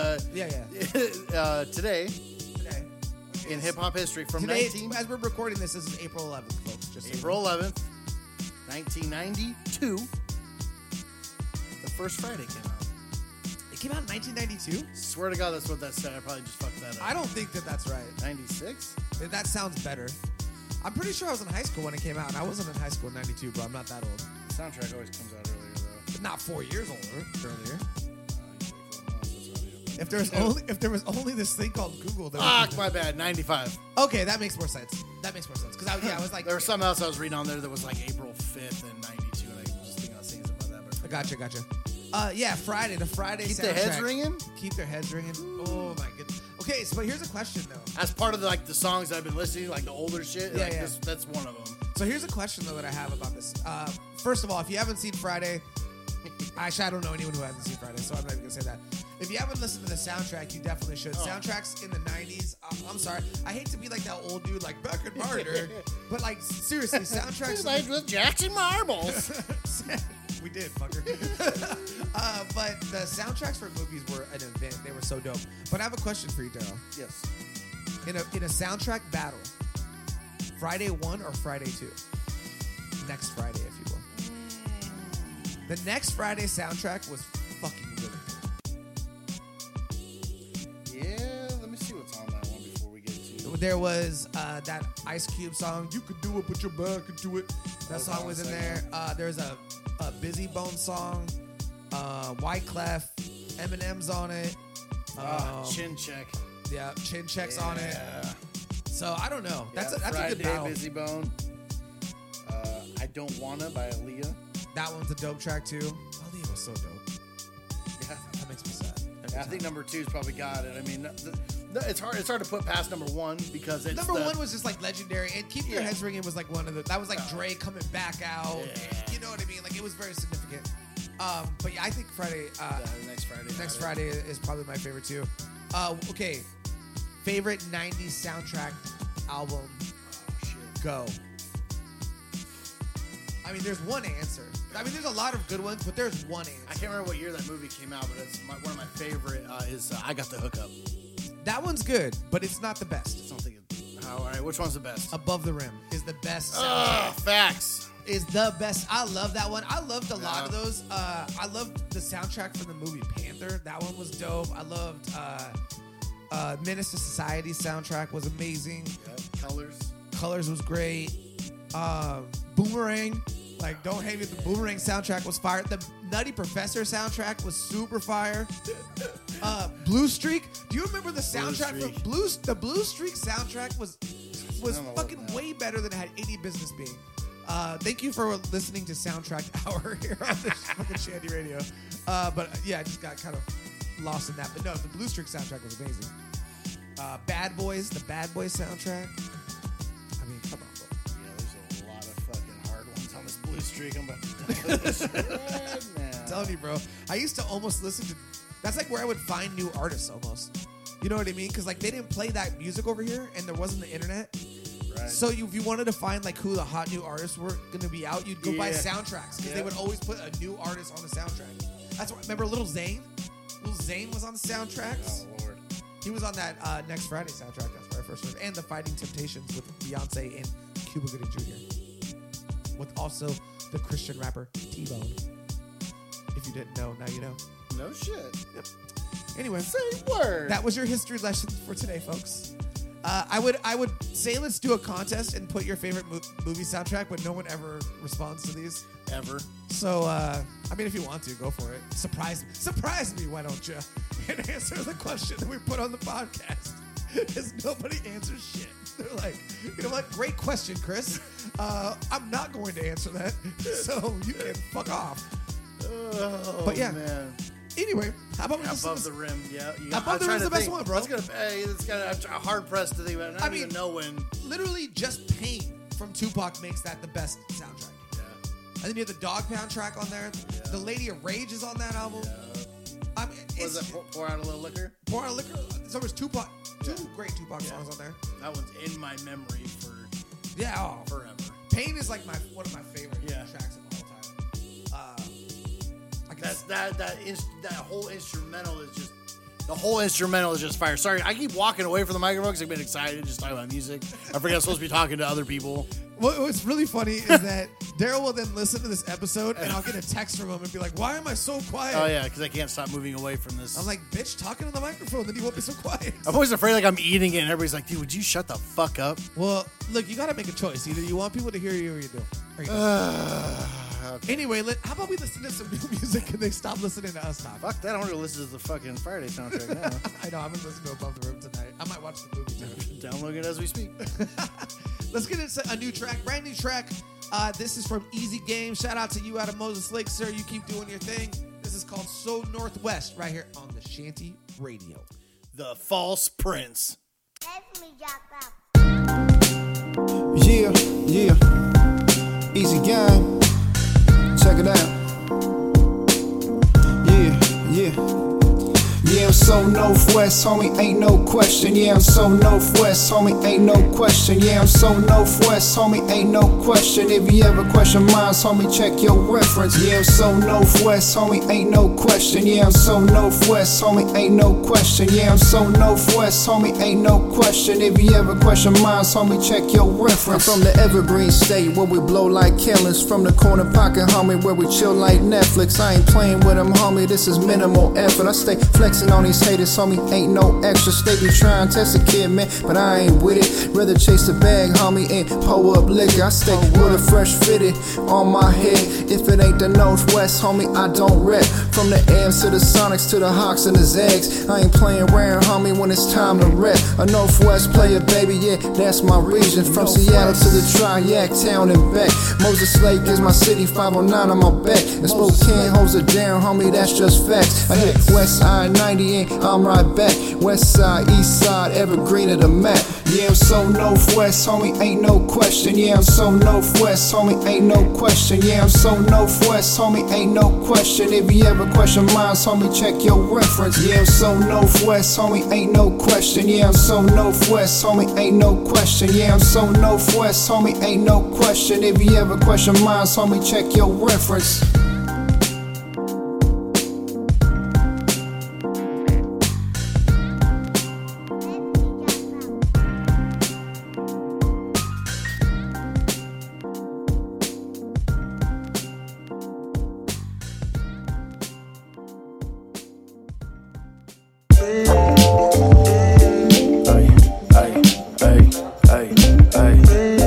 today in hip hop history from as we're recording this is April 11th, folks. Just April 11th, 1992. The first Friday came out. It came out in 1992? Swear to God, that's what that said. I probably just fucked that up. I don't think that's right. 96? That sounds better. I'm pretty sure I was in high school when it came out, and I wasn't in high school in 92, bro. I'm not that old. The soundtrack always comes out earlier, though. But not 4 years earlier. If there was only this thing called Google. My bad. 95. Okay, that makes more sense. Because I was like, there was something else I was reading on there that was like April 5th and 92, and I was just thinking I was saying something about that. But Gotcha. Friday. The Friday. Keep soundtrack. their heads ringing. Keep their heads ringing. Oh my goodness. Okay, but here's a question though. As part of the songs that I've been listening to, like the older shit, that's one of them. So here's a question though that I have about this. First of all, if you haven't seen Friday, actually I don't know anyone who hasn't seen Friday, so I'm not even gonna say that. If you haven't listened to the soundtrack, you definitely should. Soundtracks in the 90s. I'm sorry, I hate to be like that old dude like back in Martyr, but like seriously, soundtracks. Like with Jackson Marbles. We did, fucker. But the soundtracks for movies were an event. They were so dope. But I have a question for you, Daryl. Yes. In a soundtrack battle, Friday 1 or Friday 2? Next Friday, if you will. The Next Friday soundtrack was fucking really good. Yeah, let me see what's on that one before we get to. There was that Ice Cube song, "You Could Do It, Put Your Back Into It." That song was in there. There's a Busy Bone song, Wyclef, Eminem's on it. Chin Check. Yeah, Chin Check's on it. So I don't know. That's a good battle. Busy Bone. I Don't Wanna by Aaliyah. That one's a dope track too. Aaliyah was so dope. Yeah, that makes me sad. I think number 2's probably got it. I mean, it's hard to put past number 1 because it's number 1 was just like legendary, and Keep Your Heads Ringing was like one of the. That was like Dre coming back out. Yeah. You know what I mean? Like it was very significant. But yeah, I think Friday. Next Friday is probably my favorite too. Okay, favorite '90s soundtrack album. Oh shit. Go. I mean, there's one answer. I mean, there's a lot of good ones, but there's one answer. I can't remember what year that movie came out, but it's one of my favorite is I Got the Hookup. That one's good, but it's not the best. All right, which one's the best? Above the Rim is the best soundtrack. Facts. Is the best. I love that one. I loved a lot of those. I loved the soundtrack from the movie Panther. That one was dope. I loved Menace to Society's soundtrack was amazing. Yeah, Colors was great. Boomerang, like don't hate me. The Boomerang soundtrack was fire. The Nutty Professor soundtrack was super fire. Blue Streak. Do you remember the soundtrack for The Blue Streak soundtrack was fucking way better than it had any business being. Thank you for listening to Soundtrack Hour here on this fucking Shandy Radio. But yeah, I just got kind of lost in that. But no, the Blue Streak soundtrack was amazing. Bad Boys, the Bad Boys soundtrack. I mean, come on, bro. Yeah, there's a lot of fucking hard ones on this Blue Streak. I'm telling you, bro. I used to almost listen to. That's like where I would find new artists almost. You know what I mean? Because like they didn't play that music over here, and there wasn't the internet. Right. So if you wanted to find like who the hot new artists were going to be out, you'd go buy soundtracks because they would always put a new artist on the soundtrack. That's what. Remember Lil Zane? Lil Zane was on the soundtracks. Oh Lord. He was on that Next Friday soundtrack. That's where I first heard. And the Fighting Temptations with Beyonce and Cuba Gooding Jr. With also the Christian rapper T-Bone. If you didn't know, now you know. No shit. Yep. Anyway, say word. That was your history lesson for today, folks. I would say let's do a contest and put your favorite movie soundtrack, but no one ever responds to these. Ever. So, I mean, if you want to, go for it. Surprise me, why don't you? And answer the question that we put on the podcast. Because nobody answers shit. They're like, you know what? Great question, Chris. I'm not going to answer that. So you can fuck off. Oh, but yeah. Man. Anyway, how about we Above the Rim? Yeah. Above the Rim's the best one, bro. It's kind of hard pressed to think about it. I don't even know when. Literally, just Pain from Tupac makes that the best soundtrack. Yeah. And then you have the Dog Pound track on there. Yeah. The Lady of Rage is on that album. Yeah. I mean, was it Pour Out a Little Liquor? Pour Out a Liquor. So there's two great Tupac songs on there. That one's in my memory for forever. Pain is like one of my favorite tracks of all time. That whole instrumental is just. The whole instrumental is just fire. Sorry, I keep walking away from the microphone because I've been excited just talking about music. I forget I'm supposed to be talking to other people. What's really funny is that Daryl will then listen to this episode and I'll get a text from him and be like, why am I so quiet? Oh, yeah, because I can't stop moving away from this. I'm like, bitch, talking to the microphone, then you won't be so quiet. I'm always afraid like I'm eating it and everybody's like, dude, would you shut the fuck up? Well, look, you got to make a choice. Either you want people to hear you or you don't. Okay. Anyway, how about we listen to some new music and they stop listening to us talk? Fuck that. I want to listen to the fucking Friday soundtrack now. I know. I'm going to listen to Above the Rim tonight. I might watch the movie too. Download it as we speak. Let's get into a new track, brand new track. This is from Easy Game. Shout out to you out of Moses Lake, sir. You keep doing your thing. This is called So Northwest right here on the Shanty Radio. The False Prince. Yeah. Easy Game. Check it out. Yeah. Yeah, I'm so Northwest, homie, ain't no question. Yeah, I'm so Northwest, homie, ain't no question. Yeah, I'm so Northwest, homie, ain't no question. If you ever question mine, homie, check your reference. Yeah, I'm so Northwest, homie, ain't no question. Yeah, I'm so Northwest, homie, ain't no question. Yeah, I'm so Northwest, homie, ain't no question. If you ever question mine, homie, check your reference. I'm from the Evergreen State where we blow like killings. From the corner pocket, homie, where we chill like Netflix. I ain't playing with them, homie, this is minimal effort. I stay flexing on these haters, homie, ain't no extra. They be trying to test a kid, man, but I ain't with it. Rather chase the bag, homie, and pull up liquor. I stay with a fresh fitted on my head. If it ain't the Northwest, homie, I don't rep. From the M's to the Sonics to the Hawks and the Zags, I ain't playing around, homie, when it's time to rep. A Northwest player, baby, yeah, that's my region. From Seattle to the Triac town and back. Moses Lake is my city, 509 on my back. And Spokane holds it down, homie, that's just facts. I hit West Side 90 and I'm right back. West side, east side, evergreen of the map. Yeah, I'm so Northwest, homie, ain't no question. Yeah, I'm so Northwest, homie, ain't no question. Yeah, I'm so Northwest, homie, ain't no question. If you ever question mine, homie, check your reference. Yeah, I'm so Northwest, homie, ain't no question. Yeah, I'm so Northwest, homie, ain't no question. Yeah, I'm so Northwest, homie, ain't no question. If you ever question mine, homie, check your reference. Ay, ay, ay, ay, ay.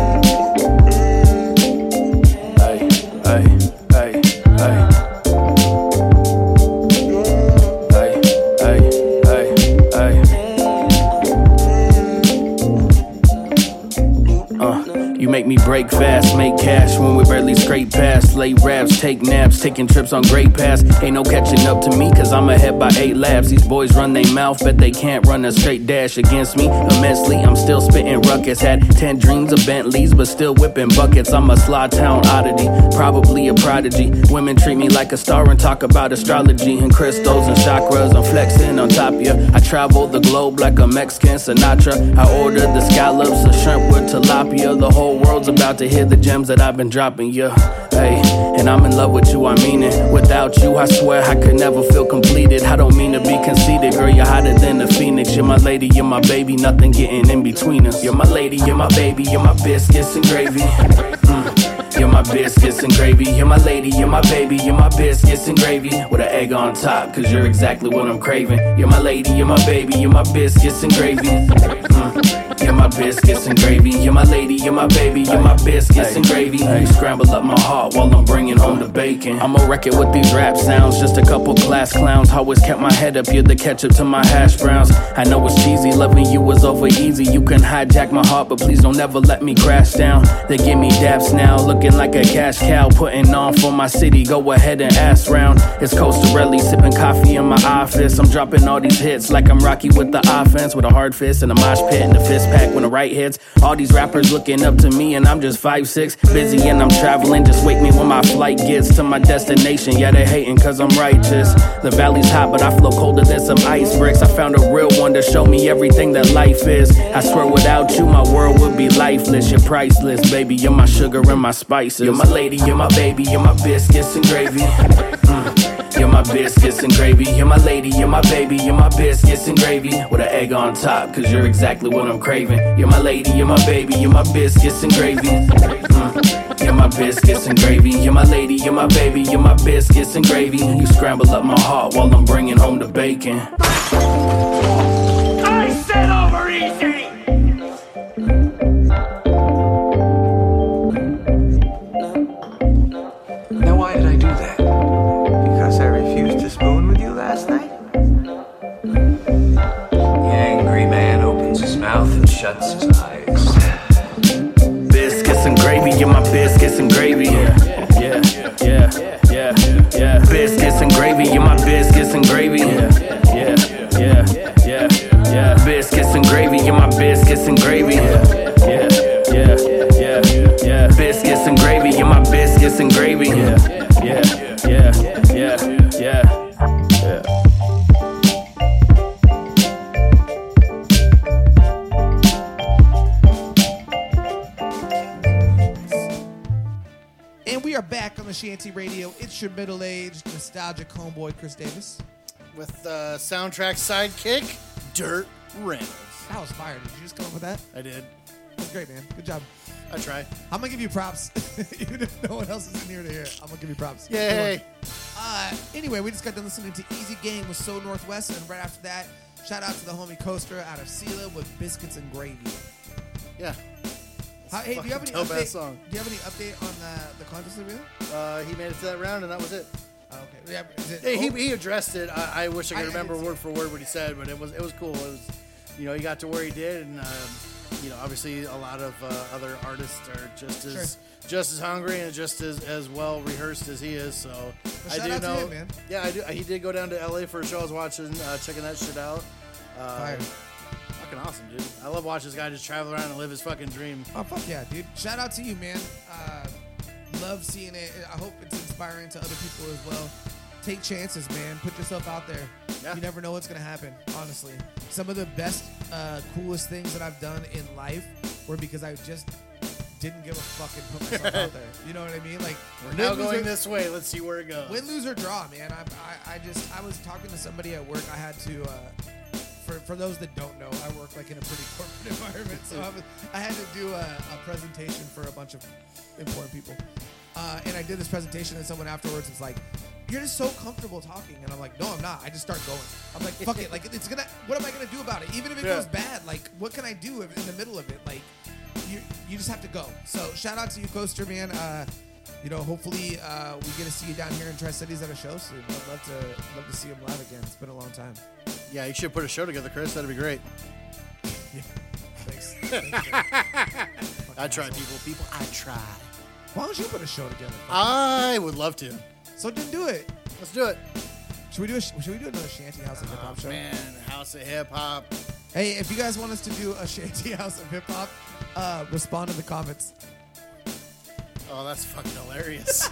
You make me break fast, make cash when we barely scrape past. Late raps, take naps, taking trips on great paths. Ain't no catching up to me, cause I'm ahead by 8 laps. These boys run they mouth, bet they can't run a straight dash against me. Immensely, I'm still spitting ruckus. Had 10 dreams of Bentleys, but still whipping buckets. I'm a Sly Town oddity, probably a prodigy. Women treat me like a star and talk about astrology and crystals and chakras. I'm flexing on top of ya. I travel the globe like a Mexican Sinatra. I ordered the scallops, the shrimp with tilapia. The whole world's about to hear the gems that I've been dropping, yeah. Hey, and I'm in love with you, I mean it. Without you, I swear I could never feel completed. I don't mean to be conceited, girl, you're hotter than the phoenix. You're my lady, you're my baby, nothing getting in between us. You're my lady, you're my baby, you're my biscuits and gravy. You're my biscuits and gravy. You're my lady, you're my baby, you're my biscuits and gravy. With an egg on top, cause you're exactly what I'm craving. You're my lady, you're my baby, you're my biscuits and gravy. You're my biscuits and gravy. You're my lady, you're my baby, you're my biscuits and gravy. You scramble up my heart while I'm bringing home the bacon. I'ma wreck it with these rap sounds. Just a couple class clowns. Always kept my head up, you're the ketchup to my hash browns. I know it's cheesy, loving you was over easy. You can hijack my heart, but please don't ever let me crash down. They give me daps now, looking like a cash cow. Putting on for my city, go ahead and ask round. It's Costarelli, sipping coffee in my office. I'm dropping all these hits like I'm Rocky with the offense. With a hard fist and a mosh pit and a fist pack when the right hits. All these rappers looking up to me and I'm just 5'6", busy and I'm traveling. Just wake me when my flight gets to my destination. Yeah, they hating cause I'm righteous. The valley's hot but I flow colder than some ice bricks. I found a real one to show me everything that life is. I swear without you my world would be lifeless. You're priceless, baby, you're my sugar and my spices. You're my lady, you're my baby, you're my biscuits and gravy. You're my biscuits and gravy. You're my lady, you're my baby, you're my biscuits and gravy. With an egg on top, cause you're exactly what I'm craving. You're my lady, you're my baby, you're my biscuits and gravy. You're my biscuits and gravy. You're my lady, you're my baby, you're my biscuits and gravy. You scramble up my heart while I'm bringing home the bacon. I said over easy! Now why did I do that? Because I refused to spoon with you last night? The angry man opens his mouth and shuts his eyes. Biscuits and gravy, you're my biscuits and gravy. Yeah. Biscuits and gravy, you're my biscuits and gravy. Yeah. Biscuits and gravy, you're my biscuits and gravy. Yeah. Biscuits and gravy, you're my biscuits and gravy. Yeah. And we are back on the Shanty Radio. It's your middle-aged, nostalgic homeboy, Chris Davis. With soundtrack sidekick, Dirt Reynolds. That was fire. Did you just come up with that? I did. That's great, man. Good job. I try. I'm going to give you props. Even if no one else is in here to hear it, I'm going to give you props. Yay. Anyway, we just got done listening to Easy Game with So Northwest. And right after that, shout out to the homie Coaster out of Sela with Biscuits and Gravy. Yeah. Hey, do you have any dope-ass song. Do you have any update on the contest reveal? He made it to that round, and that was it. Okay. Yeah, he addressed it. I wish I could remember word for word what he said, but it was cool. It was, he got to where he did, and obviously a lot of other artists are just as hungry and just as well rehearsed as he is. So I do know. Him, man. Yeah, I do. He did go down to LA for a show. I was watching, checking that shit out. Fucking awesome, dude. I love watching this guy just travel around and live his fucking dream. Oh, fuck yeah, dude. Shout out to you, man. Love seeing it. I hope it's inspiring to other people as well. Take chances, man. Put yourself out there. Yeah. You never know what's going to happen, honestly. Some of the best, coolest things that I've done in life were because I just didn't give a fuck and put myself out there. You know what I mean? Like, we're now going this way. Let's see where it goes. Win, lose, or draw, man. I was talking to somebody at work. I had to... For those that don't know, I work like in a pretty corporate environment, so I had to do a presentation for a bunch of important people. And I did this presentation, and someone afterwards was like, "You're just so comfortable talking," and I'm like, "No, I'm not. I just start going. I'm like, fuck it. Like, it's gonna. What am I gonna do about it? Even if it goes bad, like, what can I do in the middle of it? Like, you just have to go." So shout out to you, Coaster, man. Hopefully we get to see you down here in Tri-Cities at a show soon. I'd love to see him live again. It's been a long time. Yeah, you should put a show together, Chris. That'd be great. Thanks. I try, people. I try. Why don't you put a show together? I would love to. So then do it. Let's do it. Should we do another Shanty House of Hip Hop show? Man, House of Hip Hop. Hey, if you guys want us to do a Shanty House of Hip Hop, respond in the comments. Oh, that's fucking hilarious.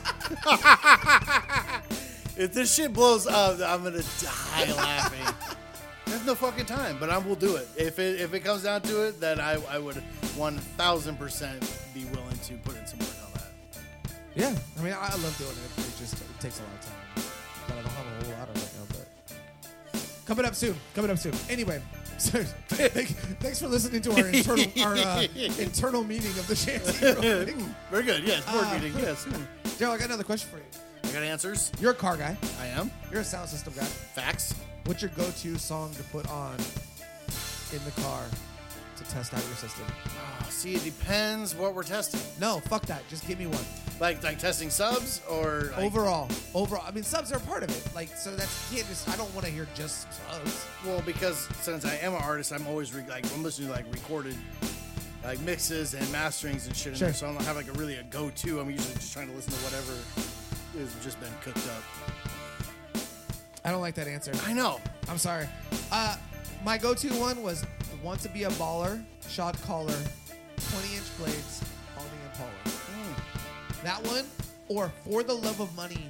If this shit blows up, I'm gonna die laughing. There's no fucking time, but I will do it. If it comes down to it, then I would 1,000% be willing to put in some work on that. Yeah, I mean, I love doing it. It takes a lot of time, but I don't have a whole lot of it now. But coming up soon. Anyway, so thanks for listening to our internal meeting of the Shanty. Very good. Yes, board meeting. Yes. Daryl, I got another question for you. I got answers. You're a car guy. I am. You're a sound system guy. Facts. What's your go-to song to put on in the car to test out your system? See, it depends what we're testing. No, fuck that. Just give me one. Like testing subs or like overall. I mean, subs are part of it. Like, so that's you can't just. I don't want to hear just subs. Well, because since I am an artist, I'm always I'm listening to recorded mixes and masterings and shit in there. So I don't have a go-to. I'm usually just trying to listen to whatever has just been cooked up. I don't like that answer. I know. I'm sorry. My go-to one was Want to Be a Baller, Shot Caller, 20-inch blades on the Impala. That one, or For the Love of Money,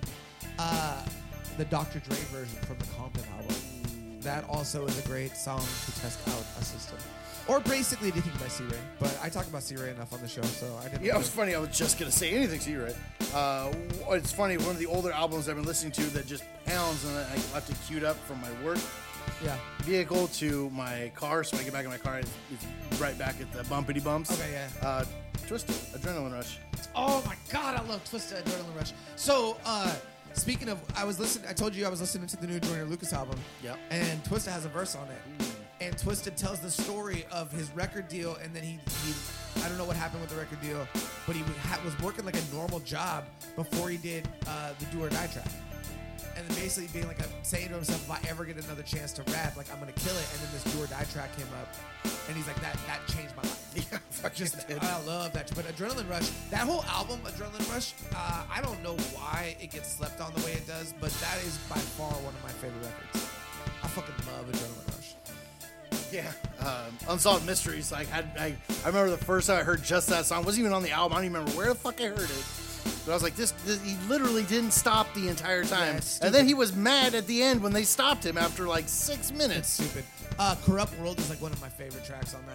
the Dr. Dre version from the Compton album. That also is a great song to test out a system. Or basically anything by C-Ray. But I talk about C-Ray enough on the show, so I didn't. Yeah, it was funny. I was just going to say anything C-Ray. It's funny. One of the older albums I've been listening to that just pounds, and I left it queued up from my work vehicle to my car. So when I get back in my car, it's right back at the bumpity bumps. Okay, yeah. Twisted, Adrenaline Rush. Oh my God, I love Twisted, Adrenaline Rush. So, speaking of, I told you I was listening to the new Joyner Lucas album. Yep. And Twisted has a verse on it. And Twisted tells the story of his record deal, and then he I don't know what happened with the record deal, but he was working like a normal job before he did the Do or Die track. And then basically being saying to himself, if I ever get another chance to rap, I'm gonna kill it. And then this Do or Die track came up, and he's like, that changed my life. Yeah, I love that. But Adrenaline Rush, that whole album, Adrenaline Rush, I don't know why it gets slept on the way it does, but that is by far one of my favorite records. I fucking love Adrenaline Rush. Yeah. Unsolved Mysteries. I remember the first time I heard just that song. It wasn't even on the album. I don't even remember where the fuck I heard it. But I was like, this he literally didn't stop the entire time. Yeah, and then he was mad at the end when they stopped him after 6 minutes. It's stupid. Corrupt World is one of my favorite tracks on that.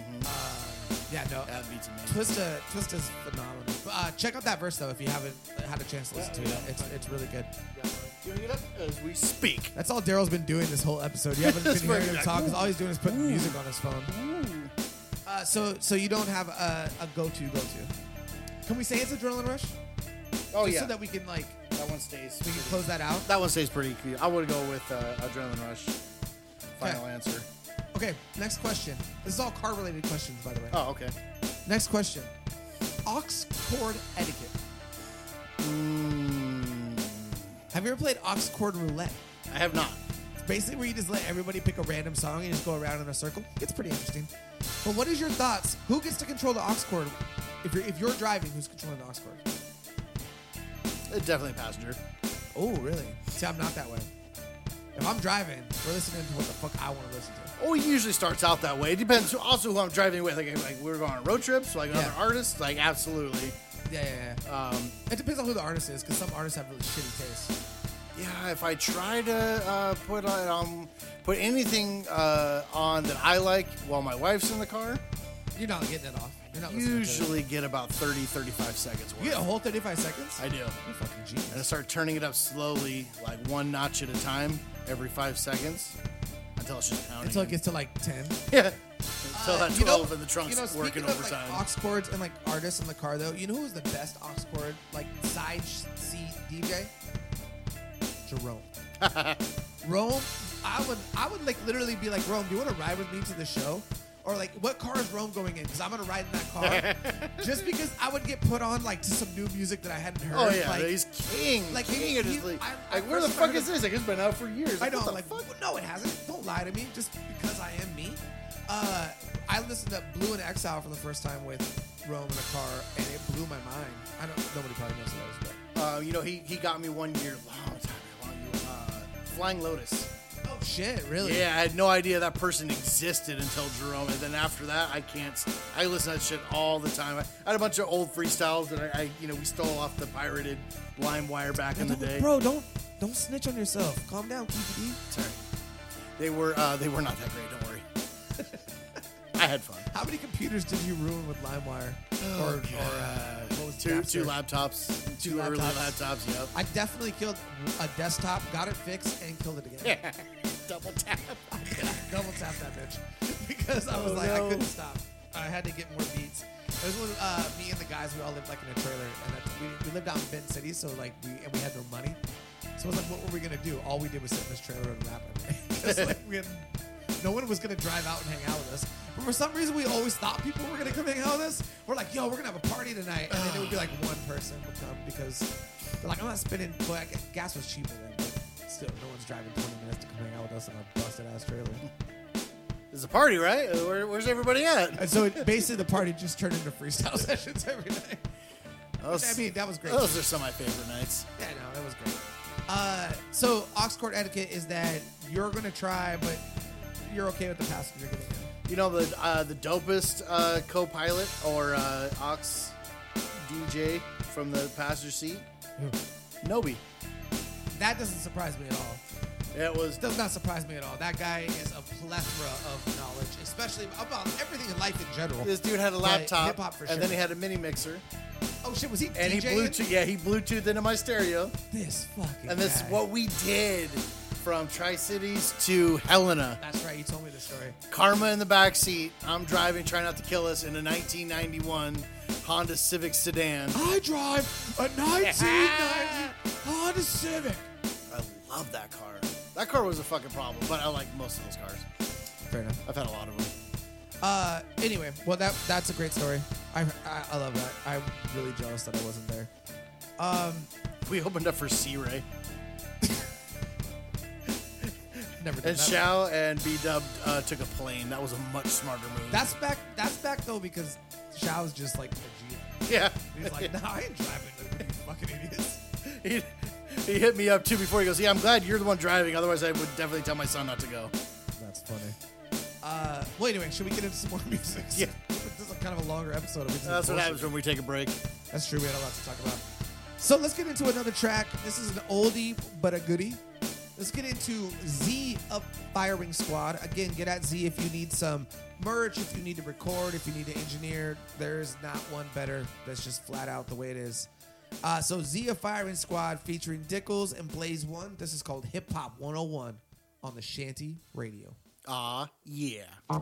Yeah, no. That beats amazing. Twista's phenomenal. Check out that verse, though, if you haven't had a chance to listen to it. It's really good. Doing it up as we speak. That's all Daryl's been doing this whole episode. You haven't been hearing him talk, because all he's doing is putting music on his phone. So you don't have a go-to. Can we say it's Adrenaline Rush? Oh, just yeah. so that we can, that one stays. We can close that out? That one stays pretty cute. I would go with Adrenaline Rush. Final answer. Okay, next question. This is all car-related questions, by the way. Oh, okay. Next question. Aux chord etiquette. Have you ever played aux chord roulette? I have not. It's basically where you just let everybody pick a random song and just go around in a circle. It's pretty interesting. But what is your thoughts? Who gets to control the aux chord? If you're driving, who's controlling the aux chord? Definitely a passenger. Oh, really? See, I'm not that way. If I'm driving, we're listening to what the fuck I want to listen to. Oh, it usually starts out that way. It depends also who I'm driving with. Like we're going on road trips, other artists. Absolutely. Yeah. It depends on who the artist is, because some artists have really shitty taste. Yeah, if I try to put anything on that I like while my wife's in the car, you're not getting it off. You're not usually get about 30, 35 seconds worth. You get a whole 35 seconds? I do. You're fucking genius. And I start turning it up slowly, one notch at a time, every 5 seconds, until it's just pounding. Until it gets to 10. Yeah. Until that 12 in the trunk's working of, overtime. Aux chords and artists in the car, though, you know who's the best aux chord side seat DJ? Jerome. Rome, I would literally be like, Rome, do you want to ride with me to the show? Or like, what car is Rome going in? Because I'm gonna ride in that car. Just because I would get put on like to some new music that I hadn't heard. Oh yeah, like, he's king. Like king of his league. Like, where the fuck is this? Like, it's been out for years. I know. Like, well, no, it hasn't. Don't lie to me. Just because I am me. I listened to Blue in Exile for the first time with Rome in a car, and it blew my mind. Nobody probably knows who that is, but you know, he got me one year, long time ago. Flying Lotus. Oh shit, really? Yeah, I had no idea that person existed until Jerome, and then after that, I listen to that shit all the time. I had a bunch of old freestyles that we stole off the pirated LimeWire back in the day. Bro, don't snitch on yourself. Calm down, TPD. Sorry. They were not that great. Don't worry. I had fun. How many computers did you ruin with LimeWire? Or what was two laptops, two early laptops. Yep. I definitely killed a desktop, got it fixed, and killed it again. Yeah. Double tap. Double tap that bitch because I was I couldn't stop. I had to get more beats. It was when me and the guys, we all lived like in a trailer, and we lived out in Benton City, so like we had no money. So it was like, what were we gonna do? All we did was sit in this trailer and rap every day. Like no one was gonna drive out and hang out with us. But for some reason, we always thought people were gonna come hang out with us. We're like, yo, we're gonna have a party tonight, and then it would be like one person would come because they're like, I'm not spending. Well, gas was cheaper then, but still, no one's driving 20 minutes to come hang out with us in a busted ass trailer. There's a party, right? Where's everybody at? And so basically, the party just turned into freestyle sessions every night. That was great. Those are some of my favorite nights. Yeah, no, that was great. So Oxcourt etiquette is that you're gonna try, but you're okay with the passenger getting in. You know the dopest co-pilot or Ox DJ from the passenger seat? Nobi. That doesn't surprise me at all. Does not surprise me at all. That guy is a plethora of knowledge, especially about everything in life in general. This dude had a laptop, hip-hop for sure. and then he had a mini mixer. Oh shit, was he and DJing? he Bluetoothed into my stereo. This fucking And this guy. is what we did from Tri-Cities to Helena. That's right, you told me the story. Karma in the back seat. I'm driving, trying not to kill us in a 1991 Honda Civic sedan. I drive a 1990 Honda Civic. I love that car. That car was a fucking problem, but I like most of those cars. Fair enough. I've had a lot of them. Anyway, well that's a great story. I love that. I'm really jealous that I wasn't there. We opened up for C-Ray. Never did and that. Shao and B-Dub took a plane. That was a much smarter move. That's back though because Shao's just like a G. Yeah. He's like, nah, I ain't driving. Like, you fucking idiots. He hit me up too before he goes, yeah, I'm glad you're the one driving. Otherwise, I would definitely tell my son not to go. That's funny. Well, anyway, should we get into some more music? Yeah. This is kind of a longer episode. That's what happens when we take a break. That's true. We had a lot to talk about. So let's get into another track. This is an oldie but a goodie. Let's get into Z of Firing Squad. Again, get at Z if you need some merch, if you need to record, if you need to engineer. There's not one better. That's just flat out the way it is. So Z of Firing Squad featuring Dickles and Blaze One. This is called Hip Hop 101 on the Shanty Radio. Yeah.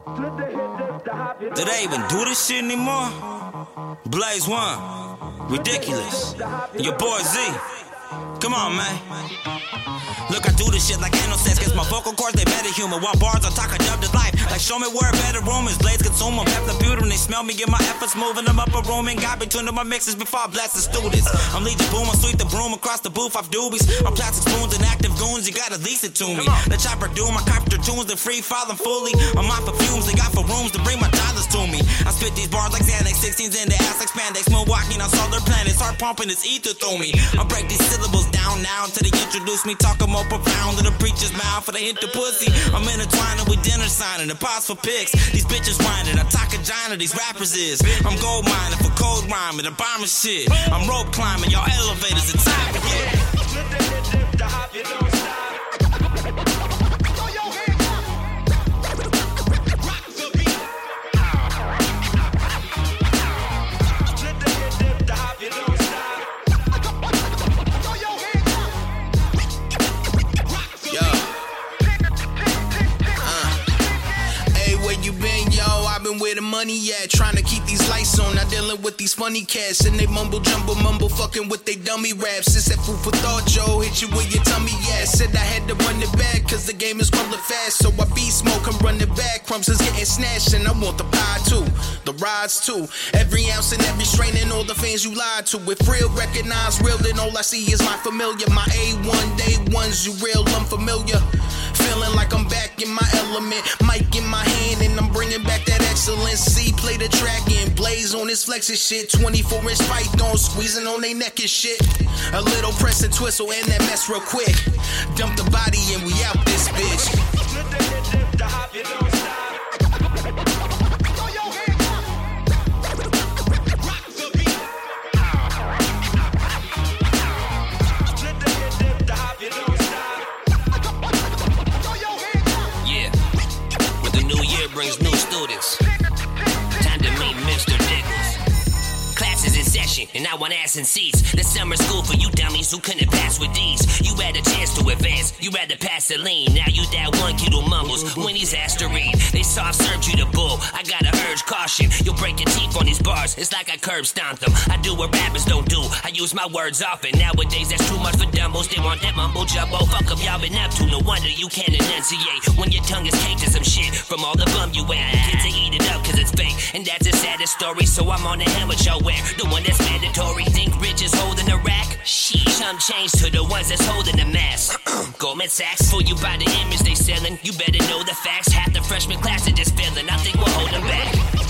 Do they even do this shit anymore? Blaze One, ridiculous. Your boy Z. Come on, man. Look, I do this shit like ain't no sense. Cause my vocal cords, they better humor. While bars on talk, I dubbed it life. Like, show me where a better room is. Blades consume them, have the beauty when they smell me. Get my efforts moving them up a room and got between my mixes before I blast the students. I'm Legion Boom, I sweep the broom across the booth off doobies. I'm plastic spoons and active goons, you gotta lease it to me. The chopper do my copter tunes, the free falling fully. I'm off of fumes, they got for rooms to bring my dollars to me. I spit these bars like Xanax, 16s in the ass like spandex. Moon walking on solar planets, start pumping this ether through me. I break these syllables down now till they introduce me. Talking more profound than a preacher's mouth for they hit the pussy. I'm intertwining with dinner signing, the pause for pics. These bitches whining, I talk a giant, these rappers is. I'm gold mining for cold rhyming, the bomber shit. I'm rope climbing, y'all elevators and top, yeah. knowing where the money at. Trying to keep these lights on, not dealing with these funny cats. And they mumble fucking with they dummy raps. It's that food for thought, Joe, hit you with your tummy, yeah. Said I had to run it back, cause the game is crumbling fast. So I beat smoke, I'm running back. Crumbs is getting snatched, and I want the pie too, the rides too. Every ounce and every strain and all the fans you lied to. If real recognize real, then all I see is my familiar. My A1 day ones, you real unfamiliar. Feeling like I'm back in my element. Mic in my hand and I'm bringing back that excellence. See, play the track and blaze on this flexing shit. 24-inch python squeezing on they neck and shit. A little press and twistle and that mess real quick. Dump the body and we out this bitch. Brings new students. Time to meet Mr. Nichols. Class is in session, and I want ass in seats. The summer school for you dummies who couldn't pass with these. You had a chance to advance, you rather pass the lean. Now you that one kid who mumbles when he's asked to read. They soft served you the bull. I gotta urge caution. You'll break your teeth on these bars. It's like I curb stomped them. I do what rappers don't do. I use my words often. Nowadays that's too much for dumbos. They want that mumbo jumbo. Fuck up, y'all been up to. No wonder you can't enunciate when your tongue is caged to some shit from all the bum you ate. Kids they eat it up cause it's fake, and that's the saddest story. So I'm on the hammer show where the one that's mandatory. Think rich is holding the rack? Sheesh, some change to the ones that's holding the mask. Goldman Sachs, fool you by the image they selling. You better know the facts. Half the freshman class are just feeling. I think we'll hold them back.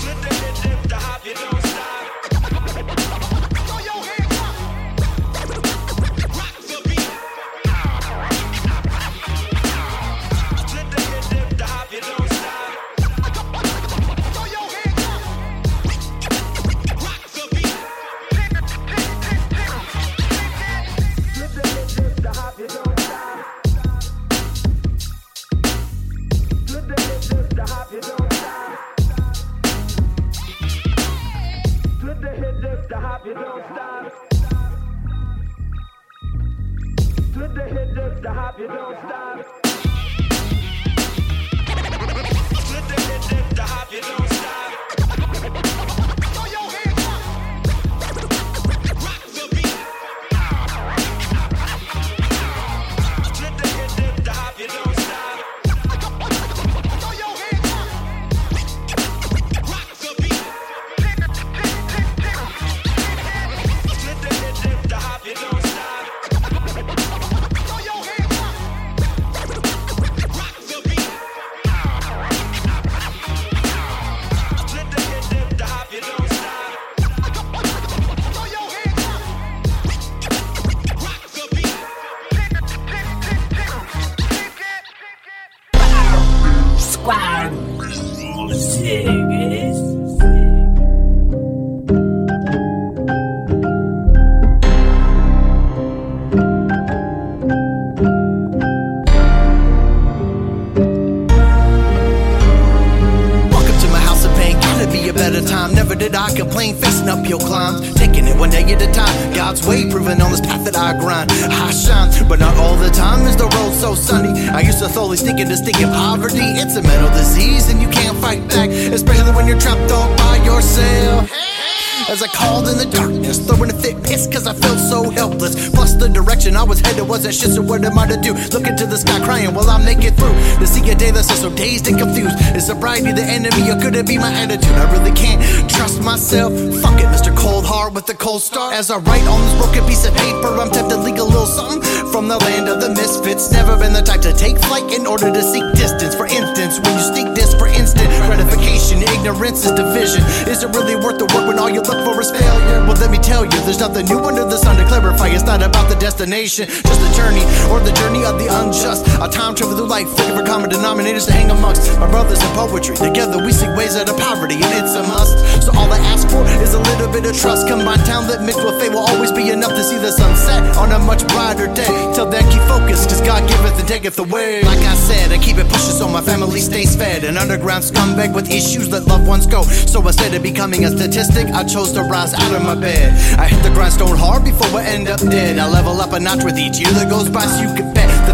I complain, facing up your climb, taking it one day at a time. God's way, proving on this path that I grind. I shine, but not all the time is the road so sunny. I used to slowly sneak into stinking poverty. It's a mental disease and you can't fight back, especially when you're trapped all by yourself. As I called in the darkness, throwing a fit piss cause I felt so helpless. Plus the direction I was headed wasn't shit, so what am I to do? Look into the sky crying while I make it through. To see a day that's so dazed and confused. Is sobriety the enemy or could it be my attitude? I really can't trust myself. Fuck it, Mr. Cold Heart with the cold start. As I write on this broken piece of paper, I'm tempted to leak a little something from the land of the misfits. Never been the type to take flight in order to seek distance. For instance, when you sneak this for instant gratification, ignorance is division. Is it really worth the work when all you look for is failure? Well, let me tell you, there's nothing new under the sun to clarify. It's not about the destination, just the journey, or the journey of the unjust. A time travel through life, looking for common denominators to hang amongst. My brothers in poetry, together we seek ways out of poverty, and it's a must. So all I ask for is a little bit of trust. Combined talent mixed with faith will always be enough to see the sunset on a much brighter day. Till then, keep focused, cause God giveth and taketh away. Like I said, I keep it pushing so my family stays fed. An underground scumbag with issues let loved ones go. So instead of becoming a statistic, I chose to rise out of my bed. I hit the grindstone hard before I end up dead. I level up a notch with each year that goes by, so you can bet that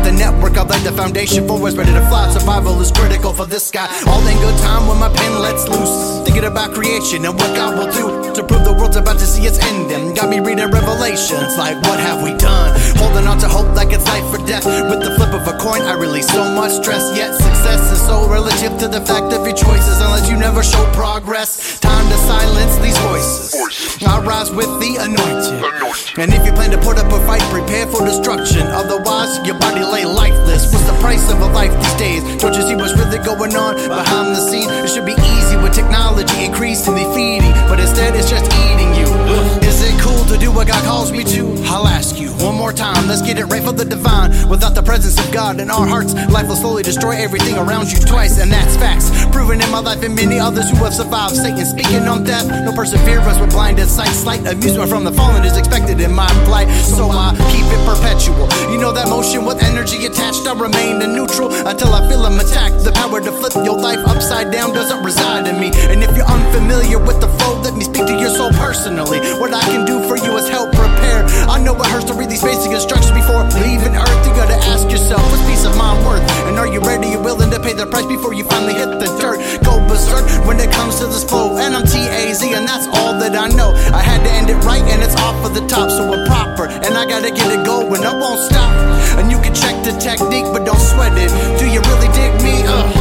with the network, I've laid the foundation for what's ready to fly. Survival is critical for this guy. All in good time when my pen lets loose. Thinking about creation and what God will do to prove the world's about to see its ending. Got me reading Revelations like, what have we done? Holding on to hope like it's life or death. With the flip of a coin, I release so much stress. Yet success is so relative to the fact of your choices, unless you never show progress. Time to silence these voices. I rise with the anointed. And if you plan to put up a fight, prepare for destruction. Otherwise, your body lay lifeless. What's the price of a life these days? Don't you see what's really going on behind the scene? It should be easy with technology increasingly feeding, but instead it's just eating you. Is it cool to do what God calls me to? I'll ask you one more time. Let's get it right for the divine. Without the presence of God in our hearts, life will slowly destroy everything around you twice, and that's facts. Proven in my life and many others who have survived. Satan speaking on death, no perseverance with blinded sight. Slight amusement from the fallen is expected in my plight, so I keep it perpetual. You know that motion with energy attached, I remain in neutral until I feel I'm attacked. The power to flip your life upside down doesn't reside in me. And if you're unfamiliar with the flow, let me speak to your soul personally. What I can do for you is help prepare. I know it hurts to read these basic instructions before leaving Earth. You gotta ask yourself, what's peace of mind worth? And are you ready, you willing to pay the price before you finally hit the dirt? Go berserk when it comes to this flow. And I'm TAZ, and that's all that I know. I had to end it right, and it's off of the top, so we're proper. And I gotta get it going, I won't stop. And you can check the technique, but don't sweat it. Do you really dig me?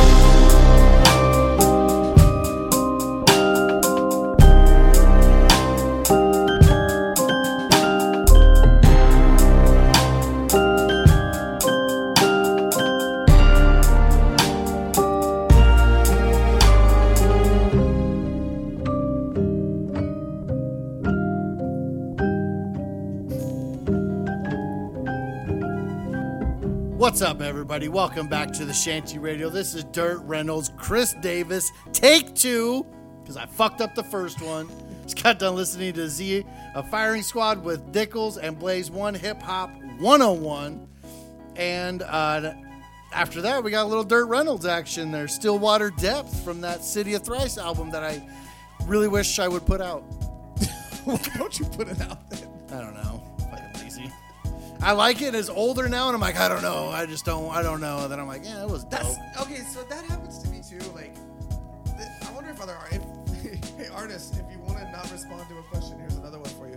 What's up, everybody? Welcome back to the Shanty Radio. This is Dirt Reynolds, Chris Davis, take 2, because I fucked up the first one. Just got done listening to Z, a Firing Squad with Dickles and Blaze 1 Hip Hop 101. And after that, we got a little Dirt Reynolds action there. Stillwater Depth from that City of Thrice album that I really wish I would put out. Why don't you put it out then? I don't know. I like it. It's older now, and I'm like, I don't know. I don't know. And then I'm like, yeah, it was dope. Okay, so that happens to me too. Like, I wonder if other hey, artists, if you want to not respond to a question, here's another one for you.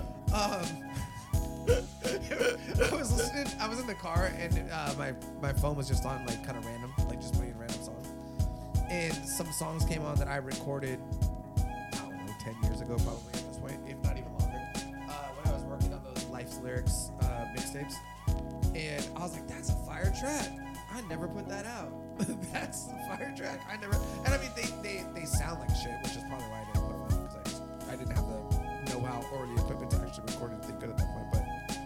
I was in the car, and my phone was just on like kind of random, like just playing random songs, and some songs came on that I recorded, I don't know, 10 years ago probably at this point, if not even longer, when I was working on those Life's Lyrics mixtapes, and I was like, that's a fire track. I never put that out. That's a fire track. I never. And I mean, they sound like shit, which is probably why I didn't put them out, because I didn't have the know-how or the equipment to actually record anything good at that point.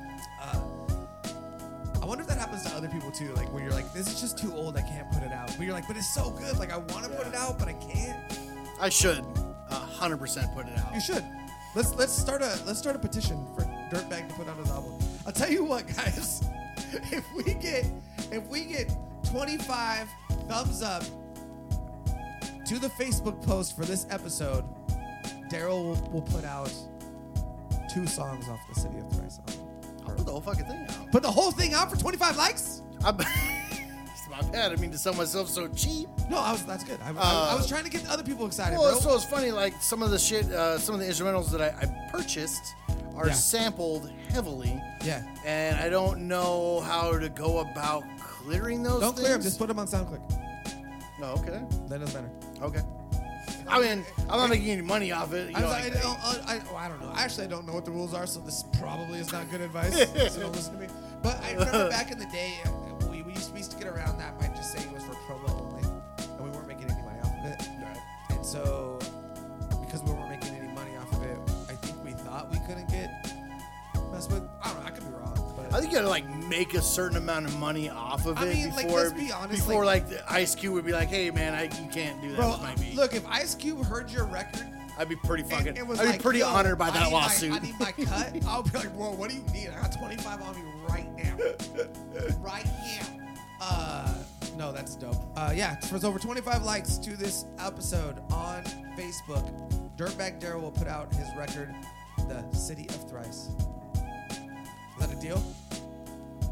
But I wonder if that happens to other people too, like where you're like, this is just too old, I can't put it out. But you're like, but it's so good, like I want to put it out, but I can't. I should 100% put it out. You should. Let's start a petition for Dirtbag to put out his album. I'll tell you what, guys. If we get 25 thumbs up to the Facebook post for this episode, Daryl will put out 2 songs off the City of Thrice album. I'll put the whole fucking thing out. Put the whole thing out for 25 likes? It's my bad. I mean to sell myself so cheap. No, that's good. I was trying to get other people excited, well, bro. So it's funny, like some of the shit, some of the instrumentals that I purchased are sampled heavily. Yeah. And I don't know how to go about clearing those Don't things. clear them. Just put them on SoundClick. Oh, okay. That doesn't matter. Okay. I mean, I'm not making any money off it. I don't know. Actually, I don't know what the rules are, so this probably is not good advice. So don't listen to me. But I remember back in the day, we used to get around that by just saying it was for promo only, and we weren't making any money off of it. Right. And so, because we weren't making any money off of it, I think we thought we couldn't get messed with. I don't know. I could be wrong. But I think you gotta like make a certain amount of money off of it before, let's be honest, before like Ice Cube would be like, "Hey man, you can't do that." Bro, with my beat. Look, if Ice Cube heard your record, I'd be pretty fucking. I'd be pretty honored by that lawsuit. I need my cut. I'll be like, bro, what do you need? I got 25 on me right now. Right now. No, that's dope. Yeah, there's over 25 likes to this episode on Facebook. Dirtbag Daryl will put out his record, The City of Thrice. Is that a deal?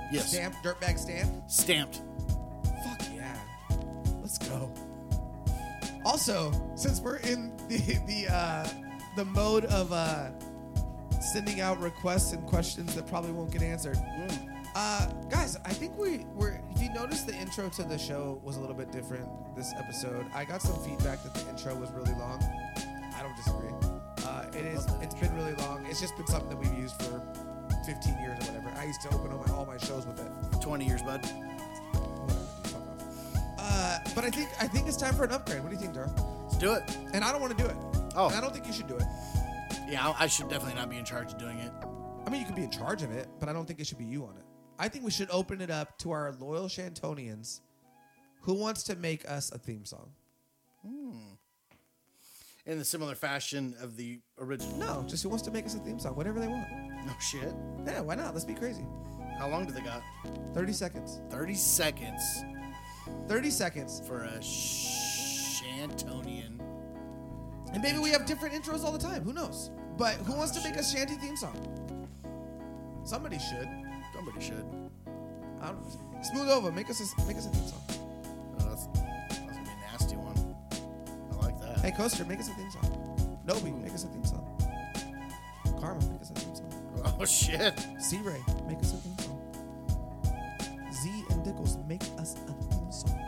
Yes. Stamped? Dirtbag stamped? Stamped. Fuck yeah. Let's go. Also, since we're in the mode of sending out requests and questions that probably won't get answered, guys, I think we're. If you notice, the intro to the show was a little bit different this episode. I got some feedback that the intro was really long. I don't disagree. It's been really long. It's just been something that we've used for 15 years or whatever. I used to open all my shows with it. 20 years, bud. But I think it's time for an upgrade. What do you think, Daryl? Let's do it. And I don't want to do it. Oh. And I don't think you should do it. Yeah, I should definitely not be in charge of doing it. I mean, you can be in charge of it, but I don't think it should be you on it. I think we should open it up to our loyal Shantonians who wants to make us a theme song. In the similar fashion of the original. No, just who wants to make us a theme song, whatever they want. No shit. Yeah, why not? Let's be crazy. How long do they got? 30 seconds. 30 seconds. 30 seconds. For a Shantonian. And maybe we have different intros all the time. Who knows? But who wants to make a shanty theme song? Somebody should. Somebody should. I don't know. Smooth Over, make us a theme song. Oh, that's gonna be a nasty one. I like that. Hey, Coaster, make us a theme song. Nobi, make us a theme song. Karma, make us a theme song. Oh shit. C-Ray, make us a theme song. Z and Dickles, make us a theme song.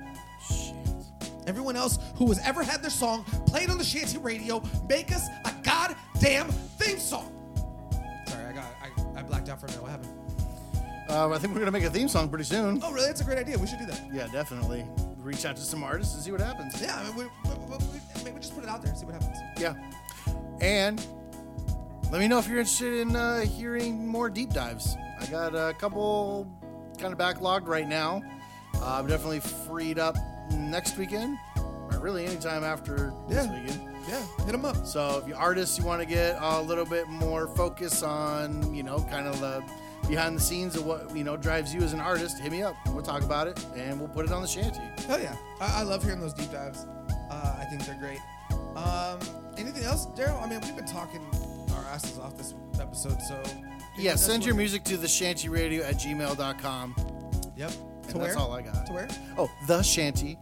Shit. Everyone else who has ever had their song played on the Shanty Radio, make us a goddamn theme song. Sorry, I blacked out for a minute. What happened? I think we're gonna make a theme song pretty soon. Oh, really? That's a great idea. We should do that. Yeah, definitely. Reach out to some artists and see what happens. Yeah, I mean, we just put it out there and see what happens. Yeah. And let me know if you're interested in hearing more deep dives. I got a couple kind of backlogged right now. I'm definitely freed up next weekend, or really anytime after this weekend. Yeah, hit them up. So if you're artists, you want to get a little bit more focus on, kind of the behind the scenes of what, drives you as an artist, hit me up. We'll talk about it, and we'll put it on the Shanty. Hell yeah. I love hearing those deep dives. I think they're great. Anything else, Daryl? I mean, we've been talking our asses off this episode, so... Yeah, send your music to theshantyradio@gmail.com. Yep. And that's all I got. To where? Oh, theshantyradio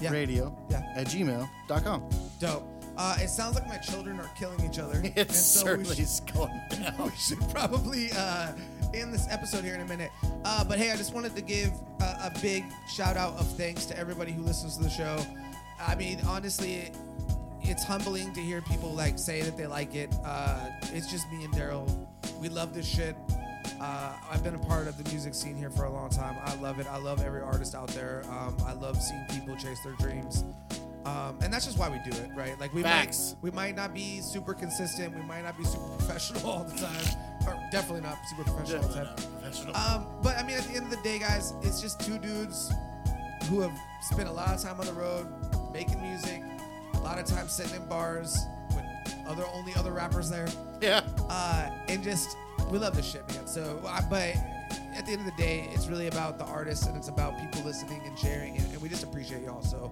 at gmail.com. Dope. It sounds like my children are killing each other. It certainly is going down. We should probably end this episode here in a minute. But hey, I just wanted to give a big shout out of thanks to everybody who listens to the show. I mean, honestly, it's humbling to hear people say that they like it. It's just me and Daryl. We love this shit. I've been a part of the music scene here for a long time. I love it. I love every artist out there. I love seeing people chase their dreams. And that's just why we do it, right? We might not be super consistent. We might not be super professional all the time. Or definitely not super professional all the time. But I mean, at the end of the day, guys, it's just two dudes who have spent a lot of time on the road making music, a lot of time sitting in bars with only other rappers there. Yeah. And just, we love this shit, man. So, but at the end of the day, it's really about the artists and it's about people listening and sharing, and we just appreciate y'all. So,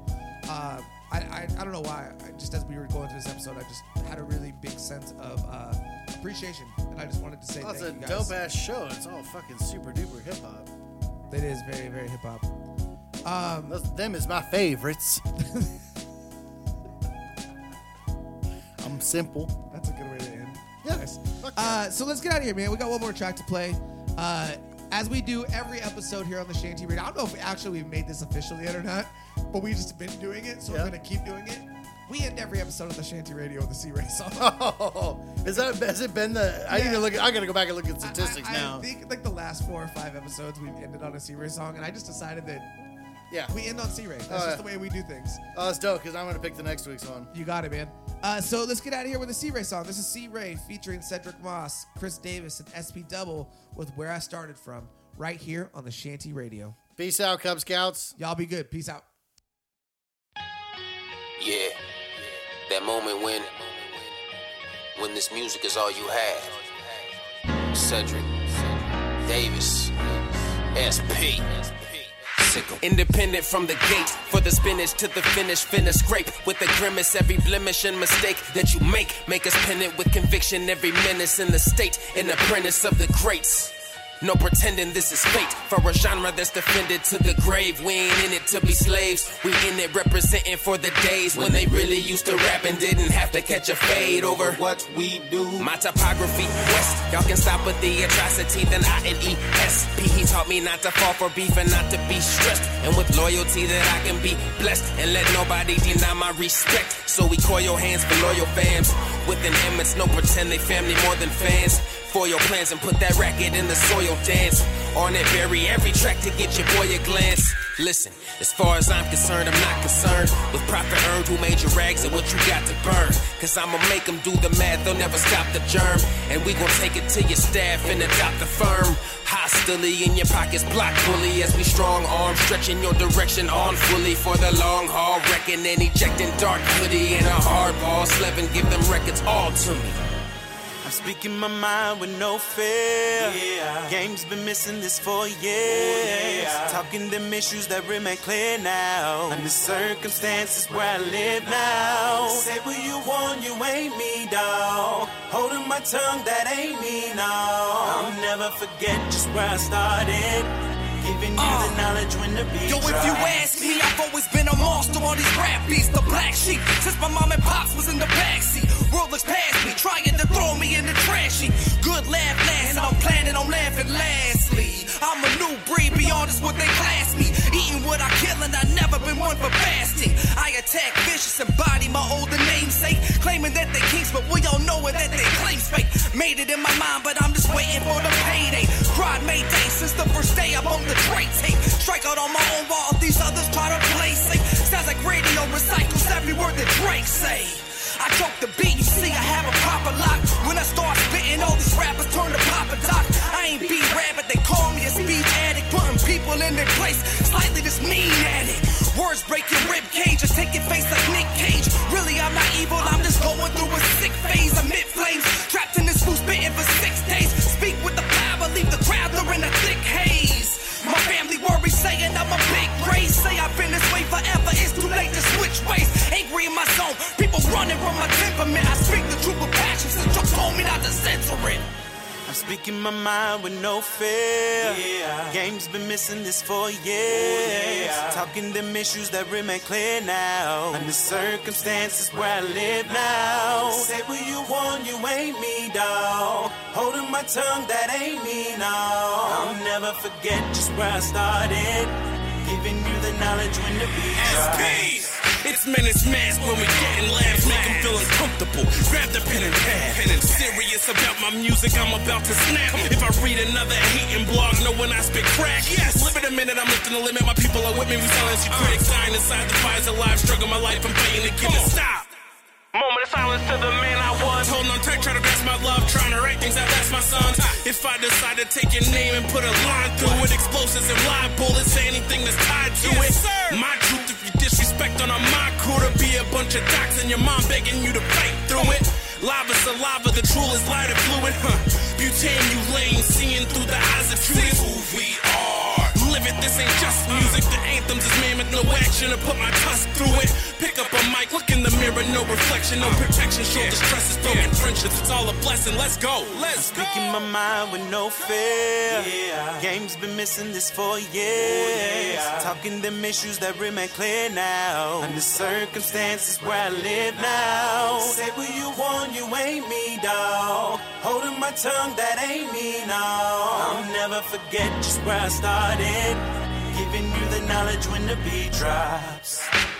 I don't know why. Just as we were going through this episode, I just had a really big sense of appreciation, and I just wanted to say thank you guys. It's a dope ass show. It's all fucking super duper hip hop. It is very, very hip hop. Them is my favorites. I'm simple. That's a good way to end. Yeah. Nice. So let's get out of here, man. We got one more track to play. As we do every episode here on the Shanty Radio. I don't know if we've made this official yet or not, but we've just been doing it, so we're going to keep doing it. We end every episode of the Shanty Radio with the C-Ray song. Oh, has it been the? I need to look. I got to go back and look at statistics now. I think the last 4 or 5 episodes we've ended on a C-Ray song, and I just decided that we end on C-Ray. That's just the way we do things. Oh, that's dope because I'm going to pick the next week's one. You got it, man. So let's get out of here with a C-Ray song. This is C-Ray featuring Cedric Moss, Chris Davis, and SP Double with Where I Started From, right here on the Shanty Radio. Peace out, Cub Scouts. Y'all be good. Peace out. Yeah, that moment when this music is all you have. Cedric Davis, SP. Independent from the gate, for the spinach to the finish, finna scrape with a grimace. Every blemish and mistake that you make us pin it with conviction. Every menace in the state, an apprentice of the greats. No pretending this is fate for a genre that's defended to the grave. We ain't in it to be slaves. We in it representing for the days when they really used to rap and didn't have to catch a fade over what we do. My topography west, y'all can stop with the atrocity. Then I-N-E-S-P. He taught me not to fall for beef and not to be stressed, and with loyalty that I can be blessed and let nobody deny my respect. So we call your hands for loyal fams. With an image, no pretend they family more than fans. For your plans and put that racket in the soil dance. On it, bury every track to get your boy a glance. Listen, as far as I'm concerned, I'm not concerned with profit earned, who made your rags and what you got to burn. Cause I'ma make them do the math, they'll never stop the germ. And we gon' take it to your staff and adopt the firm. Hostility in your pockets block fully as we strong arm stretching your direction on fully for the long haul, wrecking and ejecting dark hoodie and a hard ball. Slevin, give them records all to me. I'm speaking my mind with no fear. Yeah. Game's been missing this for years. Yeah. Talking them issues that remain clear now. Under circumstances where I live now. Say what you want, you ain't me, dawg. Holding my tongue, that ain't me, no. I'll never forget just where I started. Giving you the knowledge when the beat Yo, if you ask me, I've always been a monster on these rap beats, the black sheep. Since my mom and pops was in the backseat, world looks past me, trying to throw me in the trash heap. Good laugh last, and I'm planning on laughing lastly. I'm a new breed, beyond is what they class me. Eating what I kill, and I never been one for fasting. I attack vicious, embody my older namesake, claiming that they kings, but we all know it that they claims fake. Made it in my mind, but I'm just waiting for the payday. Cried Mayday since the first day I'm on the Dre tape. Strike out on my own wall, these others try to play safe. Sounds like radio recycles every word that Drake say. I choke the beat, you see I have a proper lock. When I start spitting, all these rappers turn to Papa Doc. I ain't B-Rabbit, they call me a speech addict, putting people in their place, slightly just mean at it. Words break your rib cage, just take your face like Nick Cage. Really, I'm not evil, I'm just going through a sick phase. I'm mid-flames, trapped in this fool spitting for 6 days. Speak with the power, leave the crowd, they're in a thick haze. My family worries, saying I'm a big race. Say I've been this way forever, it's too late to switch ways. Angry in my zone, people running from my temperament. I speak the truth with passion, since you told me not to censor it. I'm speaking my mind with no fear. Yeah. Game's been missing this for years. Yeah. Talking them issues that remain clear now. Under circumstances where I live now. Say what you want, you ain't me, dawg. Holding my tongue, that ain't me, no. I'll never forget just where I started. Giving you the knowledge when the beat drops. It's Menace Mask when we getting laughs, make them feel uncomfortable. Grab the pen and pad. Serious about my music, I'm about to snap. If I read another hating blog, know when I spit crack. Yes, live it a minute, I'm lifting the limit. My people are with me, we silence you critics. Dying inside the fires alive, struggle my life, I'm paying to get it. Stop. Moment of silence to the man I was. Holding on tight, try to grasp my love, trying to write things out, that's my sons. If I decide to take your name and put a line through it, explosives and live bullets, say anything that's tied to it. My truth, if you disrespect on my crew, to be a bunch of docs and your mom begging you to fight through it. Lava saliva, the truth is light and fluid, Butane, you lame, seeing through the eyes of truth. This who we are. Live it, this ain't just music. The anthems is man with no action to put my tusk through it. Pick up a mic, look in the mirror, no reflection, no protection. Show the stress is broken friendships, it's all a blessing. Let's go, let's go. Speaking my mind with no fear. Yeah. Game's been missing this for years. Yeah. Talking them issues that remain clear now. Under circumstances where I live now. Say what you want, you ain't me, dawg. Holding my tongue, that ain't me, no. I'll never forget just where I started. Giving you the knowledge when the beat drops.